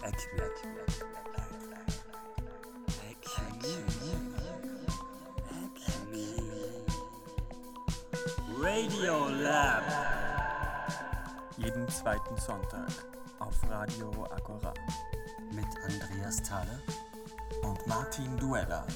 Radio Lab. Jeden zweiten Sonntag auf Radio Agora. Mit Andreas Thaler und Martin Dueller.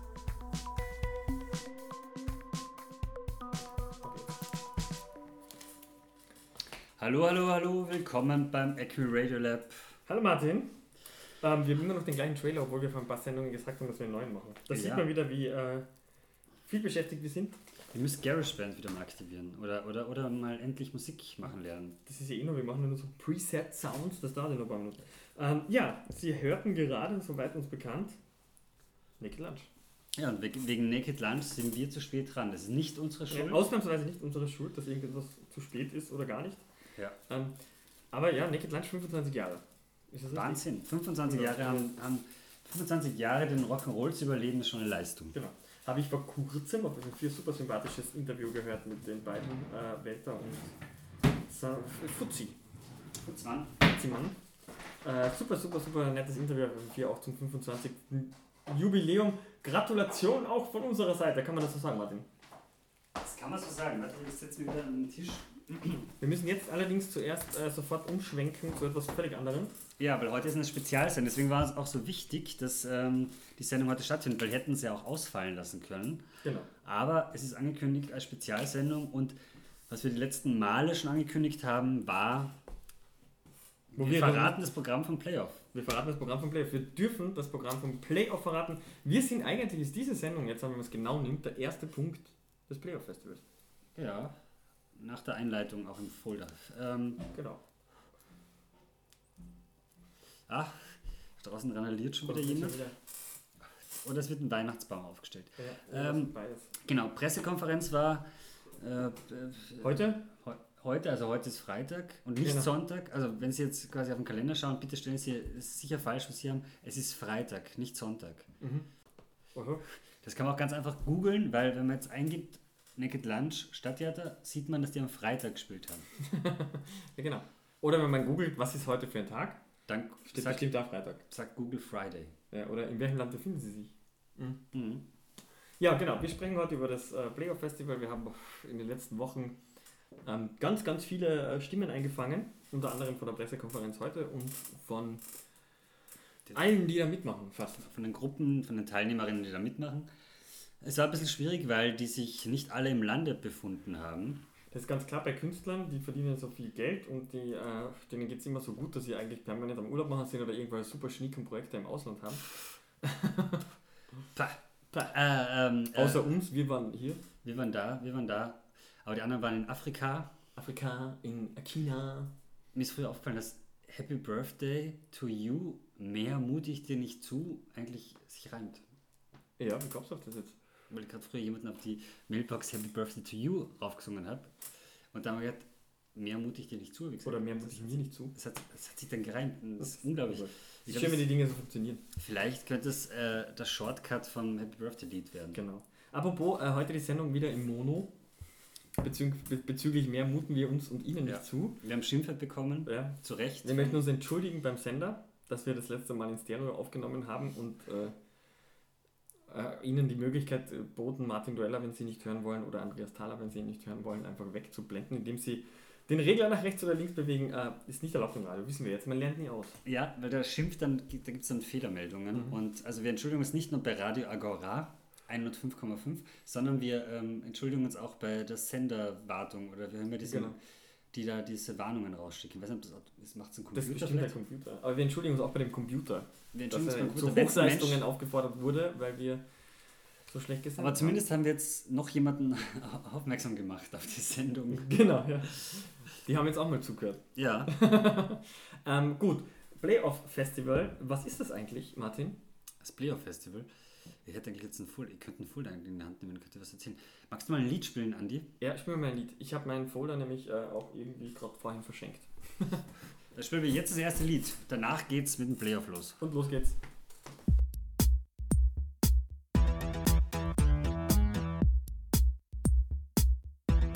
Hallo, willkommen beim Equi Radio Lab. Hallo Martin, wir haben immer noch den gleichen Trailer, obwohl wir vor ein paar Sendungen gesagt haben, dass wir einen neuen machen. Da sieht man wieder, wie viel beschäftigt wir sind. Wir müssen GarageBand wieder mal aktivieren oder mal endlich Musik machen lernen. Das ist ja noch, wir machen nur so Preset-Sounds, das dauert ja noch ein paar Minuten. Ja, Sie hörten gerade, soweit uns bekannt, Naked Lunch. Ja, und wegen Naked Lunch sind wir zu spät dran. Das ist nicht unsere Schuld. Ja, ausnahmsweise nicht unsere Schuld, dass irgendetwas zu spät ist oder gar nicht. Ja. Aber ja, Naked Lunch 25 Jahre. Ist das Wahnsinn. 25 Jahre haben 25 Jahre den Rock'n'Roll zu überleben, ist schon eine Leistung. Genau. Habe ich vor kurzem auf ein super sympathisches Interview gehört mit den beiden Welter und Fuzzi. Futzmann. Super nettes Interview hier auch zum 25. Jubiläum. Gratulation auch von unserer Seite, kann man das so sagen, Martin? Das kann man so sagen. Warte, ich setze mich wieder an den Tisch. Wir müssen jetzt allerdings zuerst sofort umschwenken zu etwas völlig anderem. Ja, weil heute ist eine Spezialsendung, deswegen war es auch so wichtig, dass die Sendung heute stattfindet, weil hätten sie ja auch ausfallen lassen können. Genau. Aber es ist angekündigt als Spezialsendung und was wir die letzten Male schon angekündigt haben, war, wir verraten das Programm vom Playoff. Wir verraten das Programm vom Playoff. Wir dürfen das Programm vom Playoff verraten. Wir sind eigentlich, ist diese Sendung, jetzt wenn man es genau nimmt, der erste Punkt des Playoff-Festivals. Ja, nach der Einleitung auch im Folder. Genau. Ach, draußen randaliert schon wieder jemand. Oder es wird ein Weihnachtsbaum aufgestellt. Ja, beides. Genau, Pressekonferenz war heute? Heute ist Freitag und nicht Sonntag. Also wenn Sie jetzt quasi auf den Kalender schauen, bitte stellen Sie, es ist sicher falsch, was Sie haben. Es ist Freitag, nicht Sonntag. Mhm. Das kann man auch ganz einfach googeln, weil wenn man jetzt eingibt, Naked Lunch Stadttheater, sieht man, dass die am Freitag gespielt haben. Ja, genau. Oder wenn man googelt, was ist heute für ein Tag, dann steht bestimmt da Freitag. Sagt Google Friday. Ja, oder in welchem Land befinden Sie sich? Mhm. Ja, genau. Wir sprechen heute über das Playoff Festival. Wir haben in den letzten Wochen ganz viele Stimmen eingefangen, unter anderem von der Pressekonferenz heute und von allen, die da mitmachen, fast. Von den Gruppen, von den Teilnehmerinnen, die da mitmachen. Es war ein bisschen schwierig, weil die sich nicht alle im Lande befunden haben. Das ist ganz klar bei Künstlern, die verdienen so viel Geld und denen geht es immer so gut, dass sie eigentlich permanent am Urlaub machen sind oder irgendwelche super schnieken Projekte im Ausland haben. Außer uns, wir waren hier. Wir waren da. Aber die anderen waren in Afrika. In China. Mir ist früher aufgefallen, dass Happy Birthday to you, mehr mute ich dir nicht zu, eigentlich sich reimt. Ja, wie glaubst du auf das jetzt? Weil ich gerade früher jemanden auf die Mailbox Happy Birthday to you raufgesungen habe. Und dann habe ich gedacht, mehr mute ich dir nicht zu. Oder mehr mute ich mir nicht zu. Das hat sich dann gereimt. Das ist unglaublich. Ich schön, wenn die Dinge so funktionieren. Vielleicht könnte es das Shortcut vom Happy Birthday Lied werden. Genau. Apropos, heute die Sendung wieder im Mono. Bezüglich mehr muten wir uns und Ihnen nicht zu. Wir haben Schimpfe bekommen, ja. Zu Recht. Wir möchten uns entschuldigen beim Sender, dass wir das letzte Mal in Stereo aufgenommen haben und Ihnen die Möglichkeit boten, Martin Dueller, wenn Sie nicht hören wollen, oder Andreas Thaler, wenn Sie ihn nicht hören wollen, einfach wegzublenden, indem Sie den Regler nach rechts oder links bewegen. Ist nicht erlaubt im Radio, wissen wir jetzt, man lernt nie aus. Ja, weil da schimpft dann, da gibt es dann Fehlermeldungen. Und also wir entschuldigen uns nicht nur bei Radio Agora 105,5, sondern wir entschuldigen uns auch bei der Senderwartung oder wir haben ja die da diese Warnungen rausschicken. Ich weiß nicht, das macht ein Computer. Das ist bestimmt der Computer. Aber wir entschuldigen uns auch bei dem Computer. Dass er zu Hochleistungen aufgefordert wurde, weil wir so schlecht gesendet haben. Aber zumindest haben wir jetzt noch jemanden aufmerksam gemacht auf die Sendung. Genau, ja. Die haben jetzt auch mal zugehört. Ja. Gut, Playoff Festival. Was ist das eigentlich, Martin? Das Playoff Festival? Ich hätte eigentlich jetzt ich könnte einen Folder in die Hand nehmen und könnte was erzählen. Magst du mal ein Lied spielen, Andi? Ja, ich spiele mal ein Lied. Ich habe meinen Folder nämlich auch irgendwie gerade vorhin verschenkt. Da spielen wir jetzt das erste Lied. Danach geht's mit dem Playoff los. Und los geht's.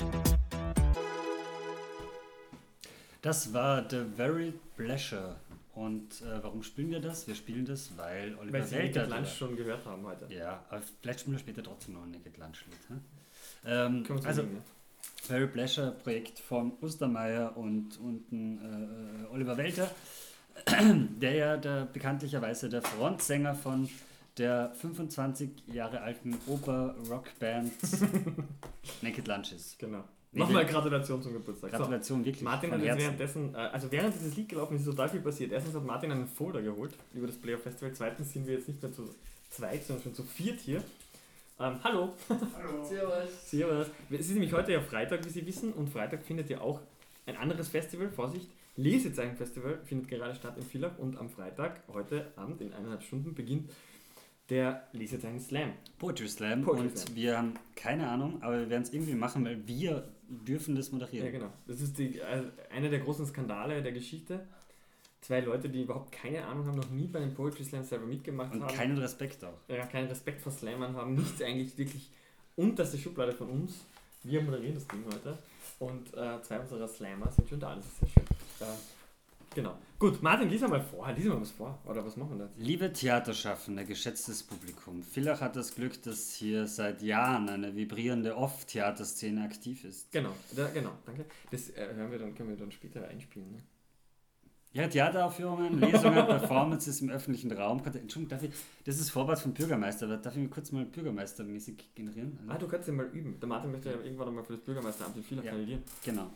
Das war The Very Pleasure Und warum spielen wir das? Wir spielen das, weil Oliver Weil Sie Welter... Naked Lunch schon gehört haben heute. Ja, aber vielleicht spielen wir später trotzdem noch ein Naked Lunch-Lied. Können wir uns Also, überlegen, Very Pleasure Projekt von Ostermeier und Oliver Welter, der ja bekanntlicherweise der Frontsänger von der 25 Jahre alten Oper-Rock-Band Naked Lunch ist. Genau. Nee, Nochmal Gratulation zum Geburtstag. Gratulation wirklich. Martin von hat jetzt Herzen. währenddessen, während dieses Lied gelaufen ist, ist total viel passiert. Erstens hat Martin einen Folder geholt über das Playoff Festival. Zweitens sind wir jetzt nicht mehr zu zweit, sondern schon zu viert hier. Hallo. Hallo. Servus. Servus. Es ist nämlich heute ja Freitag, wie Sie wissen, und Freitag findet ja auch ein anderes Festival, Vorsicht, Lesezeichenfestival findet gerade statt in Villach und am Freitag, heute Abend in 1,5 Stunden, beginnt der Lesezeichen Slam. Poetry Slam. Poetry und Slam. wir haben keine Ahnung, aber wir werden es irgendwie machen, weil wir dürfen das moderieren. Ja, genau. Das ist einer der großen Skandale der Geschichte. 2 Leute, die überhaupt keine Ahnung haben, noch nie bei einem Poetry Slam selber mitgemacht Und haben. keinen Respekt auch. Ja, keinen Respekt vor Slammern haben, nichts eigentlich wirklich unterste Schublade von uns. Wir moderieren das Ding heute und 2 unserer Slammer sind schon da, das ist sehr schön. Genau. Gut, Martin, lies mal was vor, oder was machen wir da? Liebe Theaterschaffende, geschätztes Publikum, Villach hat das Glück, dass hier seit Jahren eine vibrierende Off-Theaterszene aktiv ist. Genau, danke. Das können wir dann später einspielen. Ne? Ja, Theateraufführungen, Lesungen, Performances im öffentlichen Raum. Entschuldigung, das ist Vorwort vom Bürgermeister, aber darf ich mir kurz mal Bürgermeistermäßig generieren? Also, Du kannst ja mal üben. Der Martin möchte ja irgendwann einmal für das Bürgermeisteramt in Villach kandidieren. Genau.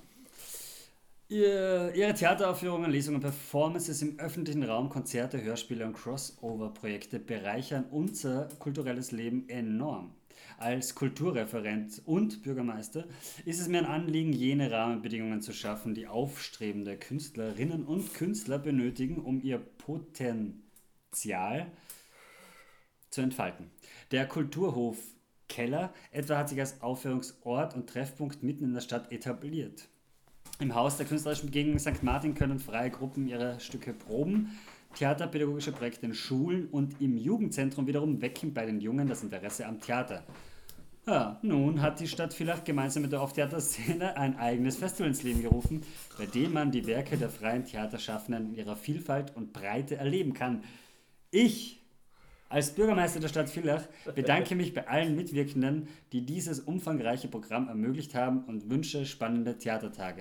Ihre Theateraufführungen, Lesungen, Performances im öffentlichen Raum, Konzerte, Hörspiele und Crossover-Projekte bereichern unser kulturelles Leben enorm. Als Kulturreferent und Bürgermeister ist es mir ein Anliegen, jene Rahmenbedingungen zu schaffen, die aufstrebende Künstlerinnen und Künstler benötigen, um ihr Potenzial zu entfalten. Der Kulturhof Keller etwa hat sich als Aufführungsort und Treffpunkt mitten in der Stadt etabliert. Im Haus der künstlerischen Begegnung St. Martin können freie Gruppen ihre Stücke proben. Theaterpädagogische Projekte in Schulen und im Jugendzentrum wiederum wecken bei den Jungen das Interesse am Theater. Ja, nun hat die Stadt Villach gemeinsam mit der Off-Theater-Szene ein eigenes Festival ins Leben gerufen, bei dem man die Werke der freien Theaterschaffenden in ihrer Vielfalt und Breite erleben kann. Ich, als Bürgermeister der Stadt Villach, bedanke mich bei allen Mitwirkenden, die dieses umfangreiche Programm ermöglicht haben und wünsche spannende Theatertage.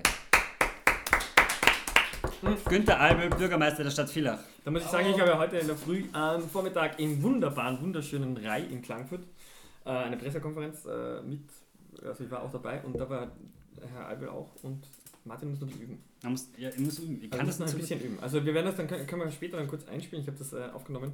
Günther Albel, Bürgermeister der Stadt Villach. Da muss ich sagen, ich habe ja heute in der Früh am Vormittag im wunderschönen Rai in Klagenfurt eine Pressekonferenz mit, also ich war auch dabei und da war Herr Albel auch und Martin muss noch üben. Ich muss üben. Ich kann das noch ein bisschen üben. Also wir werden das dann, können wir später dann kurz einspielen, ich habe das aufgenommen,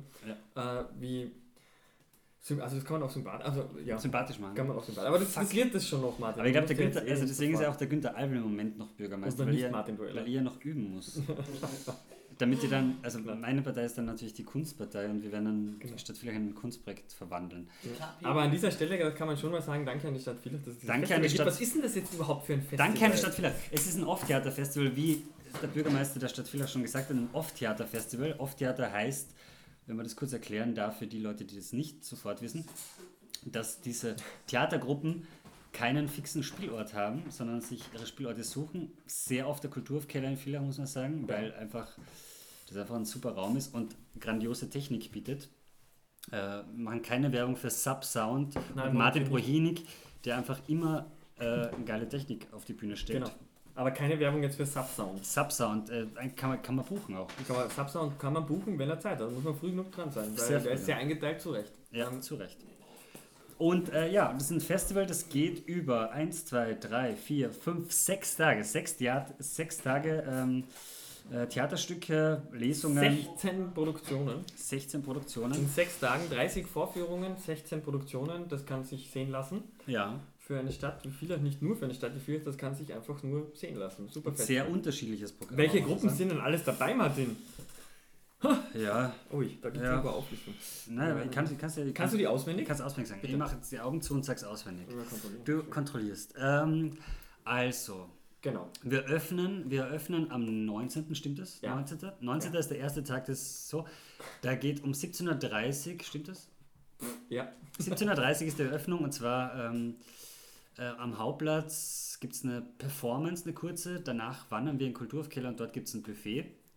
also das kann man auch sympathisch machen. Kann man auch sympathisch. Aber das wird das schon noch, Martin. Aber ich glaube, der Günther, also deswegen ist ja auch der Günther Albel im Moment noch Bürgermeister, weil ihr noch üben muss. Damit ihr dann, also meine Partei ist dann natürlich die Kunstpartei und wir werden dann Stadt Villach in ein Kunstprojekt verwandeln. Ja. Aber an dieser Stelle kann man schon mal sagen, danke an die Stadt Villach. Danke an die Stadt. Was ist denn das jetzt überhaupt für ein Festival? Danke an die Stadt Villach. Es ist ein Off-Theater-Festival, wie der Bürgermeister der Stadt Villach schon gesagt hat, ein Off-Theater-Festival. Off-Theater heißt, wenn man das kurz erklären darf für die Leute, die das nicht sofort wissen, dass diese Theatergruppen keinen fixen Spielort haben, sondern sich ihre Spielorte suchen. Sehr oft der Kulturhofkeller in Villach, muss man sagen, weil das einfach ein super Raum ist und grandiose Technik bietet. Machen keine Werbung für Subsound. Und Martin Prohinik, der einfach immer geile Technik auf die Bühne stellt. Genau. Aber keine Werbung jetzt für Subsound. Subsound kann man buchen auch. Subsound kann man buchen, wenn er Zeit hat. Da muss man früh genug dran sein, weil der ist sehr eingeteilt, zu Recht. Ja, zu Recht. Und das ist ein Festival, das geht über 1, 2, 3, 4, 5, 6 Tage. 6 Tage Theaterstücke, Lesungen. 16 Produktionen. 16 Produktionen. In 6 Tagen 30 Vorführungen, 16 Produktionen. Das kann sich sehen lassen. Ja. Für eine Stadt wie Villach, nicht nur für eine Stadt wie Villach, das kann sich einfach nur sehen lassen. Super fest. Sehr unterschiedliches Programm. Welche Gruppen sind denn alles dabei, Martin? Ja. Ui, da gibt es aber Auflistung. Nein, kannst du die auswendig? Kannst du auswendig sagen. Bitte. Ich mache jetzt die Augen zu und sag's auswendig. Du kontrollierst. Also. Genau. Wir öffnen am 19. Stimmt das? Ja. 19. ist der erste Tag des Da geht um 17.30 Uhr, stimmt das? Ja. 17.30 Uhr ist die Eröffnung und zwar am Hauptplatz gibt es eine Performance, eine kurze. Danach wandern wir in den Kulturhofkeller und dort gibt es ein Buffet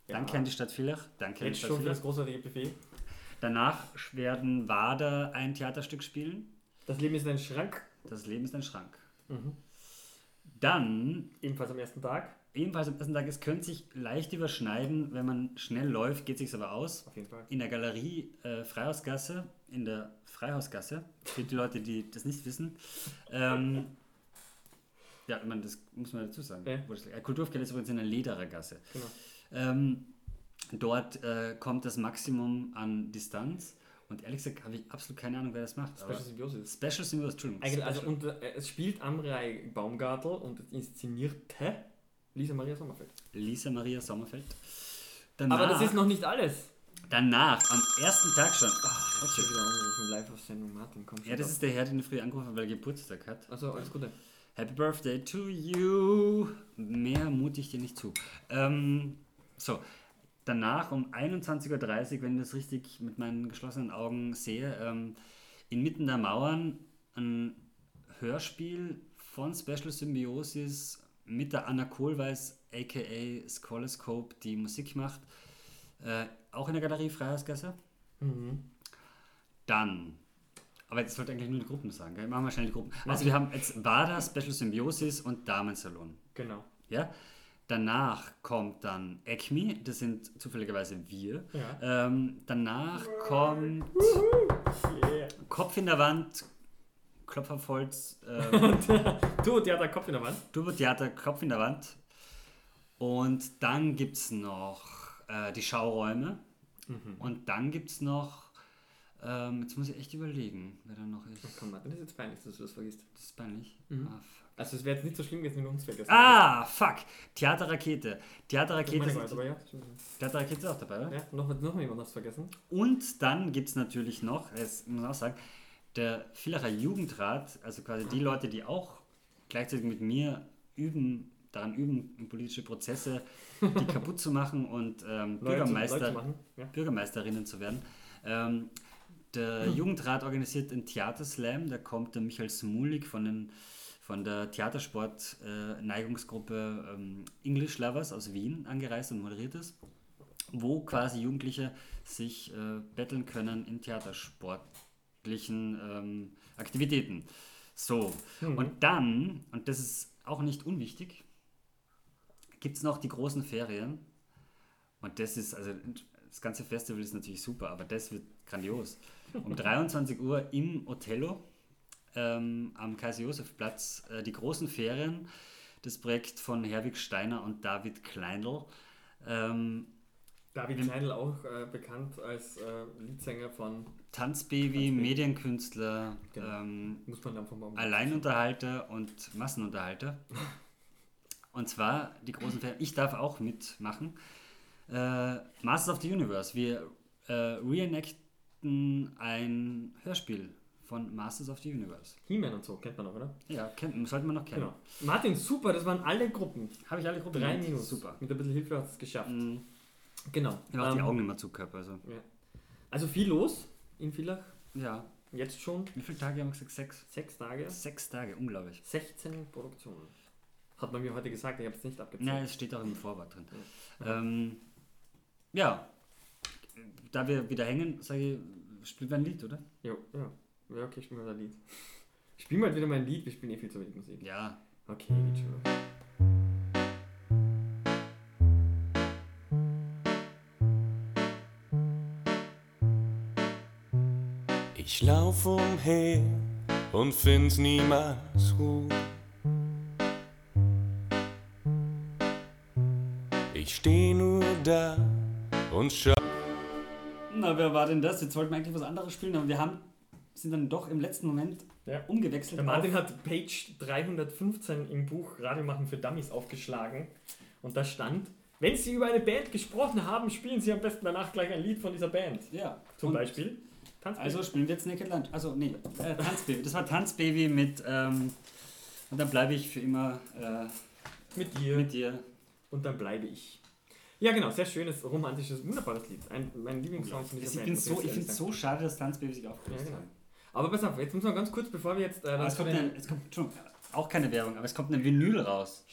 Danke an die Stadt Villach. Danke an die Jetzt Stadt schon für Villach. das großartige Buffet. Danach werden Wader ein Theaterstück spielen. Das Leben ist ein Schrank. Das Leben ist ein Schrank. Mhm. Dann, Ebenfalls am ersten Tag. ebenfalls am ersten Tag, es könnte sich leicht überschneiden, wenn man schnell läuft, geht es sich aber aus. Auf jeden Fall. In der Galerie Freihausgasse, in der Freihausgasse, für die Leute, die das nicht wissen. Ja, ich meine, das muss man dazu sagen. Ja. Kulturfeld ist übrigens in der Lederer Gasse. Genau. Dort kommt das Maximum an Distanz. Und ehrlich gesagt habe ich absolut keine Ahnung, wer das macht. Special Symbiosis. Special Symbiosis, Entschuldigung. Eigentlich, also, Special- und es spielt Amrei Baumgartl und inszenierte Lisa Maria Sommerfeld. Lisa Maria Sommerfeld. Danach, Aber das ist noch nicht alles. danach, am ersten Tag schon. Ich hab schon wieder angerufen, live auf Sendung. Martin, komm schon. Ja, das ist der Herr, den ich früher angerufen habe, weil er Geburtstag hat. Also, alles Gute. Happy Birthday to you. Mehr mute ich dir nicht zu. So, danach um 21.30 Uhr, wenn ich das richtig mit meinen geschlossenen Augen sehe, inmitten der Mauern ein Hörspiel von Special Symbiosis mit der Anna Kohlweis, a.k.a. Skoloscope, die Musik macht. Auch in der Galerie Freihausgasse. Mhm. Dann, aber jetzt wollte ich eigentlich nur die Gruppen sagen, gell? Machen wir schnell die Gruppen. Also wir haben jetzt Wader, Special Symbiosis und Damensalon. Genau. Ja? Danach kommt dann ECMI, das sind zufälligerweise wir. Ja. Danach kommt Yeah. Kopf in der Wand, Klopf auf Holz, Du, der hat einen Kopf in der Wand. Turbo-Theater, Kopf in der Wand. Und dann gibt es noch die Schauräume. Und dann gibt es noch, jetzt muss ich echt überlegen, wer da noch ist. Ach, komm, Martin, das ist jetzt peinlich, dass du das vergisst. Das ist peinlich. Mhm. Ah, fuck. Also, es wäre jetzt nicht so schlimm gewesen, wenn du uns vergessen Fuck! Theaterrakete. Theaterrakete, aber ja, stimmt. Theaterrakete ist auch dabei, oder? Ja, noch jemand was vergessen. Und dann gibt es natürlich noch, das muss man auch sagen, der Villacher Jugendrat, also quasi die Leute, die auch gleichzeitig mit mir daran üben, politische Prozesse, die kaputt zu machen und Leute zu machen. Ja. Bürgermeisterinnen zu werden. Der Jugendrat organisiert einen Theaterslam, da kommt der Michael Smulik von der Theatersport-Neigungsgruppe English Lovers aus Wien angereist und moderiert es, wo quasi Jugendliche sich betteln können in theatersportlichen Aktivitäten. So, und dann, und das ist auch nicht unwichtig, gibt es noch die großen Ferien. Und das ist, also das ganze Festival ist natürlich super, aber das wird grandios. Um 23 Uhr im Othello am Kaiser-Josef-Platz die großen Ferien, das Projekt von Herwig Steiner und David Kleindl. David Kleindl auch bekannt als Leadsänger von Tanzbaby, Medienkünstler, Genau. Muss man einfach mal Alleinunterhalter und Massenunterhalter. Und zwar die großen Ferien. Ich darf auch mitmachen. Masters of the Universe. Wir reenacten ein Hörspiel von Masters of the Universe. He-Man und so, kennt man noch, oder? Ja, sollte man noch kennen. Genau. Martin, super, das waren alle Gruppen. Habe ich alle Gruppen 3 gemacht? Minus. Super. Mit ein bisschen Hilfe hast du es geschafft. Mhm. Genau. Ich habe auch die Augen nicht mehr zugehört. Also. Ja. Also viel los in Villach. Ja. Jetzt schon. Wie viele Tage haben wir gesagt? 6? 6 Tage. 6 Tage, unglaublich. 16 Produktionen. Hat man mir heute gesagt, ich habe es nicht abgezählt. Nein, es steht auch im Vorwort drin. Ja, da wir wieder hängen, sage ich, spielen wir ein Lied, oder? Jo, ja. Ja, okay, spielen wir ein Lied. Spielen wir halt wieder mein Lied, wir spielen eh viel zu wenig Musik. Ja. Okay, geht schon. Ich lauf umher und find niemals Ruhe. Ich steh nur da und schau. Na, wer war denn das? Jetzt wollten wir eigentlich was anderes spielen, aber wir sind dann doch im letzten Moment umgewechselt. Der Martin hat Page 315 im Buch Radio machen für Dummies aufgeschlagen und da stand, wenn Sie über eine Band gesprochen haben, spielen Sie am besten danach gleich ein Lied von dieser Band. Ja. Zum Beispiel Tanzbaby. Also spielen wir jetzt Naked Lunch. Also nee, Tanzbaby. Das war Tanzbaby mit und dann bleibe ich für immer mit dir. Und dann bleibe ich. Ja genau, sehr schönes, romantisches, wunderbares Lied. Mein Lieblingssong von dieser Band. Ich finde es so schade, dass Tanzbaby sich aufgelöst hat. Genau. Aber pass auf, jetzt müssen wir ganz kurz, bevor wir jetzt... es kommt auch keine Werbung, aber es kommt eine Vinyl raus.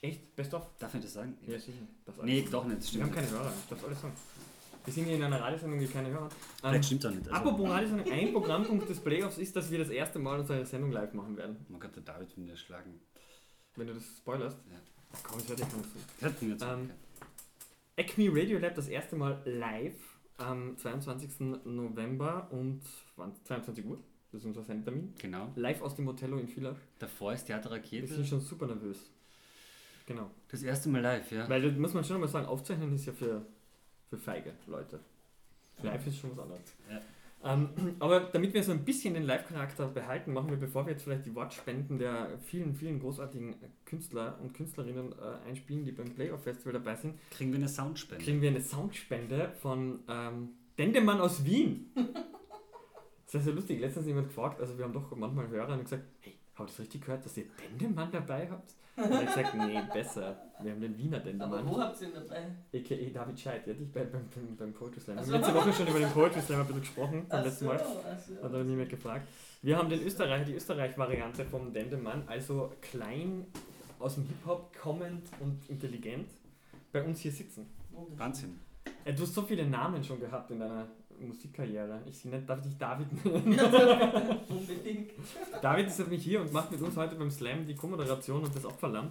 Echt? Best of? Darf ich das sagen? Ja, sicher. Nee, doch nicht. Wir haben keine Hörer. Ich darf alles sagen. Wir sind hier in einer Radiosendung, die keine Hörer hat. Vielleicht stimmt doch nicht. Also, Apropos Radiosendung, ein Programmpunkt des Playoffs ist, dass wir das erste Mal unsere Sendung live machen werden. man kann der David wieder schlagen. Wenn du das spoilerst. Ja. Komm, ich werde dich nicht so. Hört mir zu. Acme Radio Lab das erste Mal live am 22. November und 22 Uhr. Das ist unser Sendtermin. Genau. Live aus dem Motello in Villach. Davor ist Theater Wir Rakete. sind schon super nervös. Genau. Das erste Mal live, ja. Weil das muss man schon mal sagen, aufzeichnen ist ja für feige Leute. Live ist schon was anderes. Ja. Aber damit wir so ein bisschen den Live-Charakter behalten, machen wir, bevor wir jetzt vielleicht die Wortspenden der vielen, vielen großartigen Künstler und Künstlerinnen einspielen, die beim Playoff Festival dabei sind, Kriegen wir eine Soundspende. kriegen wir eine Soundspende von Dendemann aus Wien. Das ist ja lustig. Letztens jemand gefragt, also wir haben doch manchmal Hörer und gesagt, hey, habt ihr das richtig gehört, dass ihr Dendemann dabei habt? Und er hat gesagt, nee, besser. Wir haben den Wiener Dendemann. Aber wo habt ihr ihn dabei? A.k.a. David Scheid, ja, dich beim Poetry Slam. Wir haben letzte Woche schon über den Poetry Slam ein bisschen gesprochen, beim letzten Mal. Hat er niemand gefragt. Wir haben die Österreich-Variante vom Dendemann, also klein, aus dem Hip-Hop, kommend und intelligent, bei uns hier sitzen. Wahnsinn. Du hast so viele Namen schon gehabt in deiner Musikkarriere. Darf ich dich David nennen? Ja, unbedingt. David ist nämlich hier und macht mit uns heute beim Slam die Co-Moderation und das Opferlamm.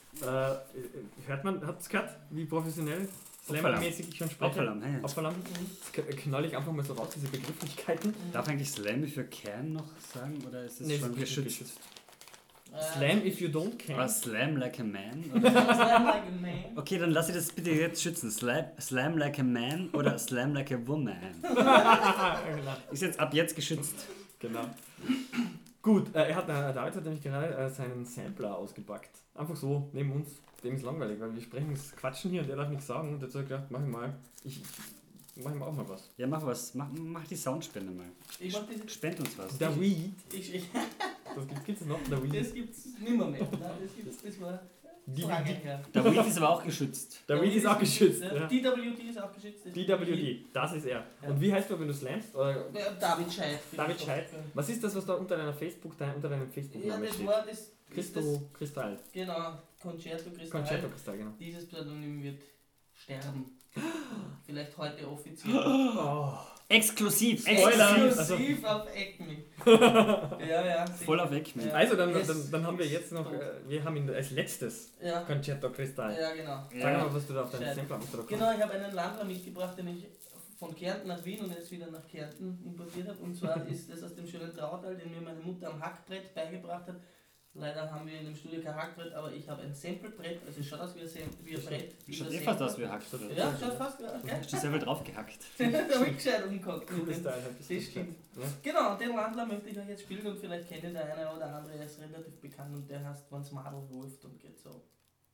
Hört man, habt ihr gehört, wie professionell Slam-mäßig ich schon spreche? Opferlamm, hey. Opferlamm. Das knall ich einfach mal so raus, diese Begrifflichkeiten. Darf eigentlich Slam für Kern noch sagen oder ist es Nee, schon ist geschützt? Slam if you don't can. Oder Slam like a man? Oder? Slam like a man. Okay, dann lass ich das bitte jetzt schützen. Slam like a man oder Slam like a woman? Ist jetzt ab jetzt geschützt. Genau. Gut, David hat nämlich gerade seinen Sampler ausgepackt. Einfach so, neben uns. Dem ist langweilig, weil wir quatschen hier und der darf nichts sagen. Und jetzt hat er gedacht, mach ich mal auch mal was. Ja, mach was. Mach die Soundspende mal. Ich mach diese. Spend uns was. Der Weed. Das Gibt's noch? Der Weed. gibt's nimmer mehr. Nein, das war lange her. Der Weed ist aber auch geschützt. Der Weed ist auch geschützt. Ja. Ja. DWD ist auch geschützt. DWD, das ist er. Ja. Und wie heißt du, wenn du slamst? Oder Ja, David Scheid. David Scheid. Was ist das, was da unter deinem Facebook-Namen Ja, das steht? war das. Kristall. Genau, Concerto Cristall. Concerto Kristall, genau. Dieses Pseudonym wird sterben. Vielleicht heute offiziell. Oh. Exklusiv. Spoiler. Exklusiv auf Acme. Ja. Voll auf weg. Ja. Also, dann haben wir jetzt noch, wir haben ihn als letztes Ja, Concerto Kristall. ja, genau. Sag mal, was du da auf deinem Scheid. Sampler hast. Genau, ich habe einen Landler mitgebracht, den ich von Kärnten nach Wien und jetzt wieder nach Kärnten importiert habe. Und zwar ist das aus dem schönen Trautal, den mir meine Mutter am Hackbrett beigebracht hat. Leider haben wir in dem Studio kein Hackbrett, aber ich habe ein Samplebrett, also es schaut aus wie ein Brett. Schaut fast aus wie Hack, oder? Ja, schaut fast okay. Hast du selber drauf gehackt? Da habe ich gescheit umgehackt. Cooles Style. Das stimmt. Ja. Genau, den Landler möchte ich euch jetzt spielen und vielleicht kennt ihr der eine oder andere, er ist relativ bekannt und der heißt Wann's Madel ruft und geht so.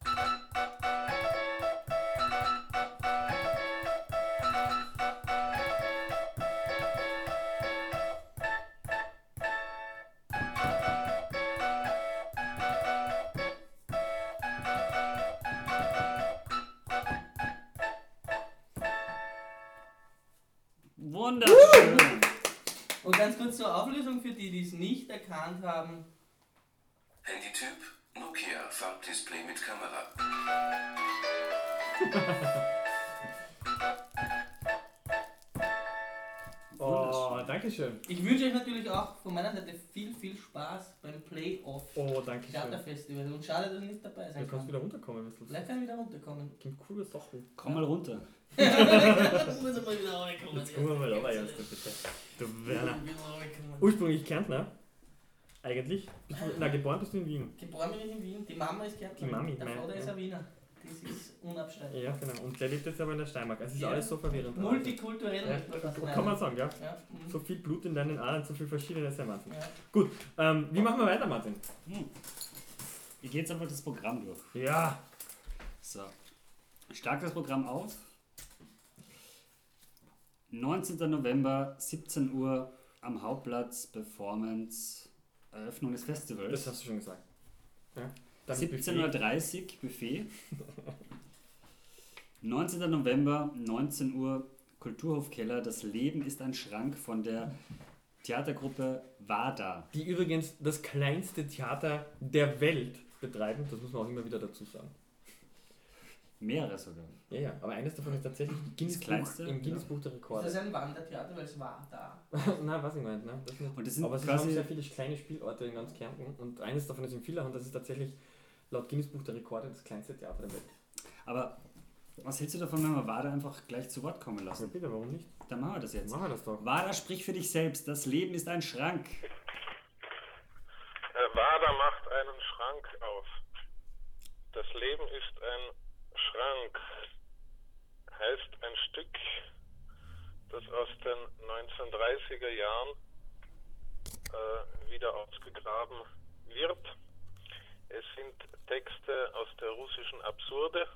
Wunderschön. Und ganz kurz zur Auflösung für die, die es nicht erkannt haben. Handytyp Nokia Farbdisplay mit Kamera. Oh, danke schön. Ich wünsche euch natürlich auch von meiner Seite viel, viel Spaß beim Playoff Oh, danke schön. Theaterfestival. Und schade, dass ich nicht dabei Du sein kannst kann. wieder runterkommen, ein bisschen. Vielleicht kann ich wieder runterkommen. Gibt coole Sachen. Komm mal runter. Ich muss mal wieder runterkommen. Jetzt gucken wir mal aber jetzt bitte. Du Werner. Runterkommen. Ursprünglich Kärntner. Eigentlich. Geboren bist du in Wien. Geboren bin ich in Wien. Die Mama ist Kärntnerin. Die Mami, Der Vater ja. ist ein Wiener. Das ist unabstreitbar. Ja, genau. Und der lebt jetzt aber in der Steiermark. Also es ist Ja. alles so verwirrend. Multikulturell. Ja, möchte man fast kann meinen. man sagen, ja. Ja. So viel Blut in deinen Adern, so viel Verschiedenes, ja Wahnsinn. Ja. Gut, wie machen wir weiter, Martin? Ich gehe jetzt einfach das Programm durch. Ja. So. Schlag das Programm auf. 19. November, 17 Uhr am Hauptplatz, Performance, Eröffnung des Festivals. Das hast du schon gesagt. Ja. Dann 17.30 Uhr Buffet. 19. November, 19 Uhr, Kulturhofkeller. Das Leben ist ein Schrank von der Theatergruppe WADA. Die übrigens das kleinste Theater der Welt betreiben, das muss man auch immer wieder dazu sagen. Mehrere sogar. Ja, aber eines davon ist tatsächlich im Guinness-Buch der Rekorde. Ist das ein Wandertheater, weil es war da? Nein, weiß ich nicht. Ne? Das nicht. Und das sind aber es quasi haben sehr viele kleine Spielorte in ganz Kärnten und eines davon ist in Villach und das ist tatsächlich laut Guinness-Buch der Rekorde das kleinste Theater der Welt. Aber was hältst du davon, wenn wir Wada einfach gleich zu Wort kommen lassen? Ja, bitte, warum nicht? Dann machen wir das jetzt. Machen wir das doch. Wada, sprich für dich selbst. Das Leben ist ein Schrank. Wada macht einen Schrank auf. Das Leben ist ein Schrank. Heißt ein Stück, das aus den 1930er Jahren wieder ausgegraben wird. Es sind Texte aus der russischen Absurde,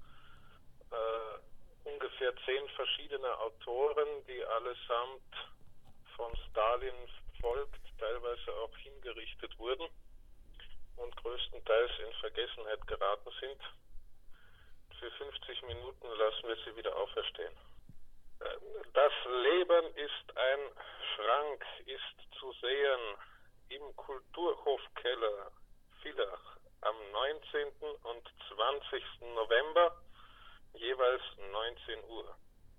ungefähr 10 verschiedene Autoren, die allesamt von Stalin folgt, teilweise auch hingerichtet wurden und größtenteils in Vergessenheit geraten sind. Für 50 Minuten lassen wir sie wieder auferstehen. Das Leben ist ein Schrank, ist zu sehen im Kulturhofkeller Villach am 19. und 20. November, jeweils 19 Uhr.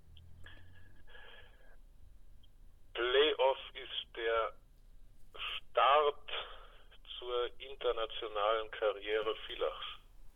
Playoff ist der Start zur internationalen Karriere Villachs.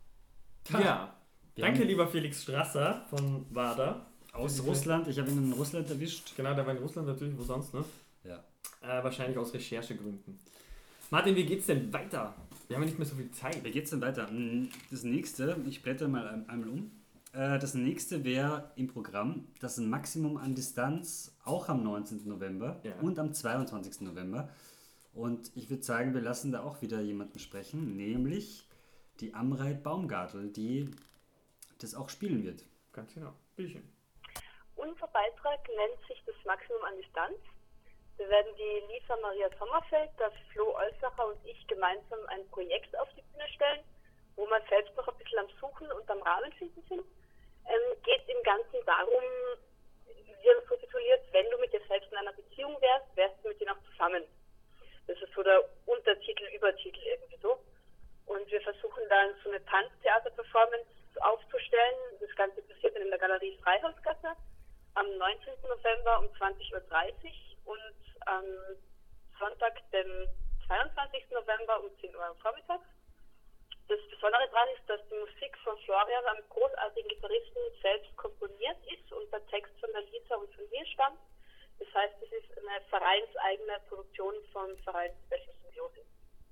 Ja, danke lieber Felix Strasser von WADA. Aus Russland, ich habe ihn in Russland erwischt. Genau, der war in Russland natürlich, wo sonst, ne? Ja. Wahrscheinlich aus Recherchegründen. Martin, wie geht's denn weiter? Wir haben ja nicht mehr so viel Zeit. Wie geht's denn weiter? Das nächste, ich blätter mal einmal um. Das nächste wäre im Programm das Maximum an Distanz auch am 19. November und am 22. November. Und ich würde sagen, wir lassen da auch wieder jemanden sprechen, nämlich die Amrei Baumgartel, die das auch spielen wird. Ganz genau. Bitteschön. Unser Beitrag nennt sich das Maximum an Distanz. Wir werden die Lisa Maria Sommerfeld, der Flo Olsacher und ich gemeinsam ein Projekt auf die Bühne stellen, wo wir selbst noch ein bisschen am Suchen und am Rahmen finden sind. Geht im Ganzen darum, wir haben so tituliert, wenn du mit dir selbst in einer Beziehung wärst, wärst du mit dir noch zusammen. Das ist so der Untertitel, Übertitel irgendwie so. Und wir versuchen dann so eine Tanztheater-Performance aufzustellen. Das Ganze passiert in der Galerie Freihausgasse am 19. November um 20.30 Uhr und am Sonntag, dem 22. November um 10 Uhr vormittags. Das Besondere daran ist, dass die Musik von Florian, einem großartigen Gitarristen, selbst komponiert ist und der Text von der Lisa und von mir stammt. Das heißt, es ist eine vereinseigene Produktion vom Verein Special Symbiosis.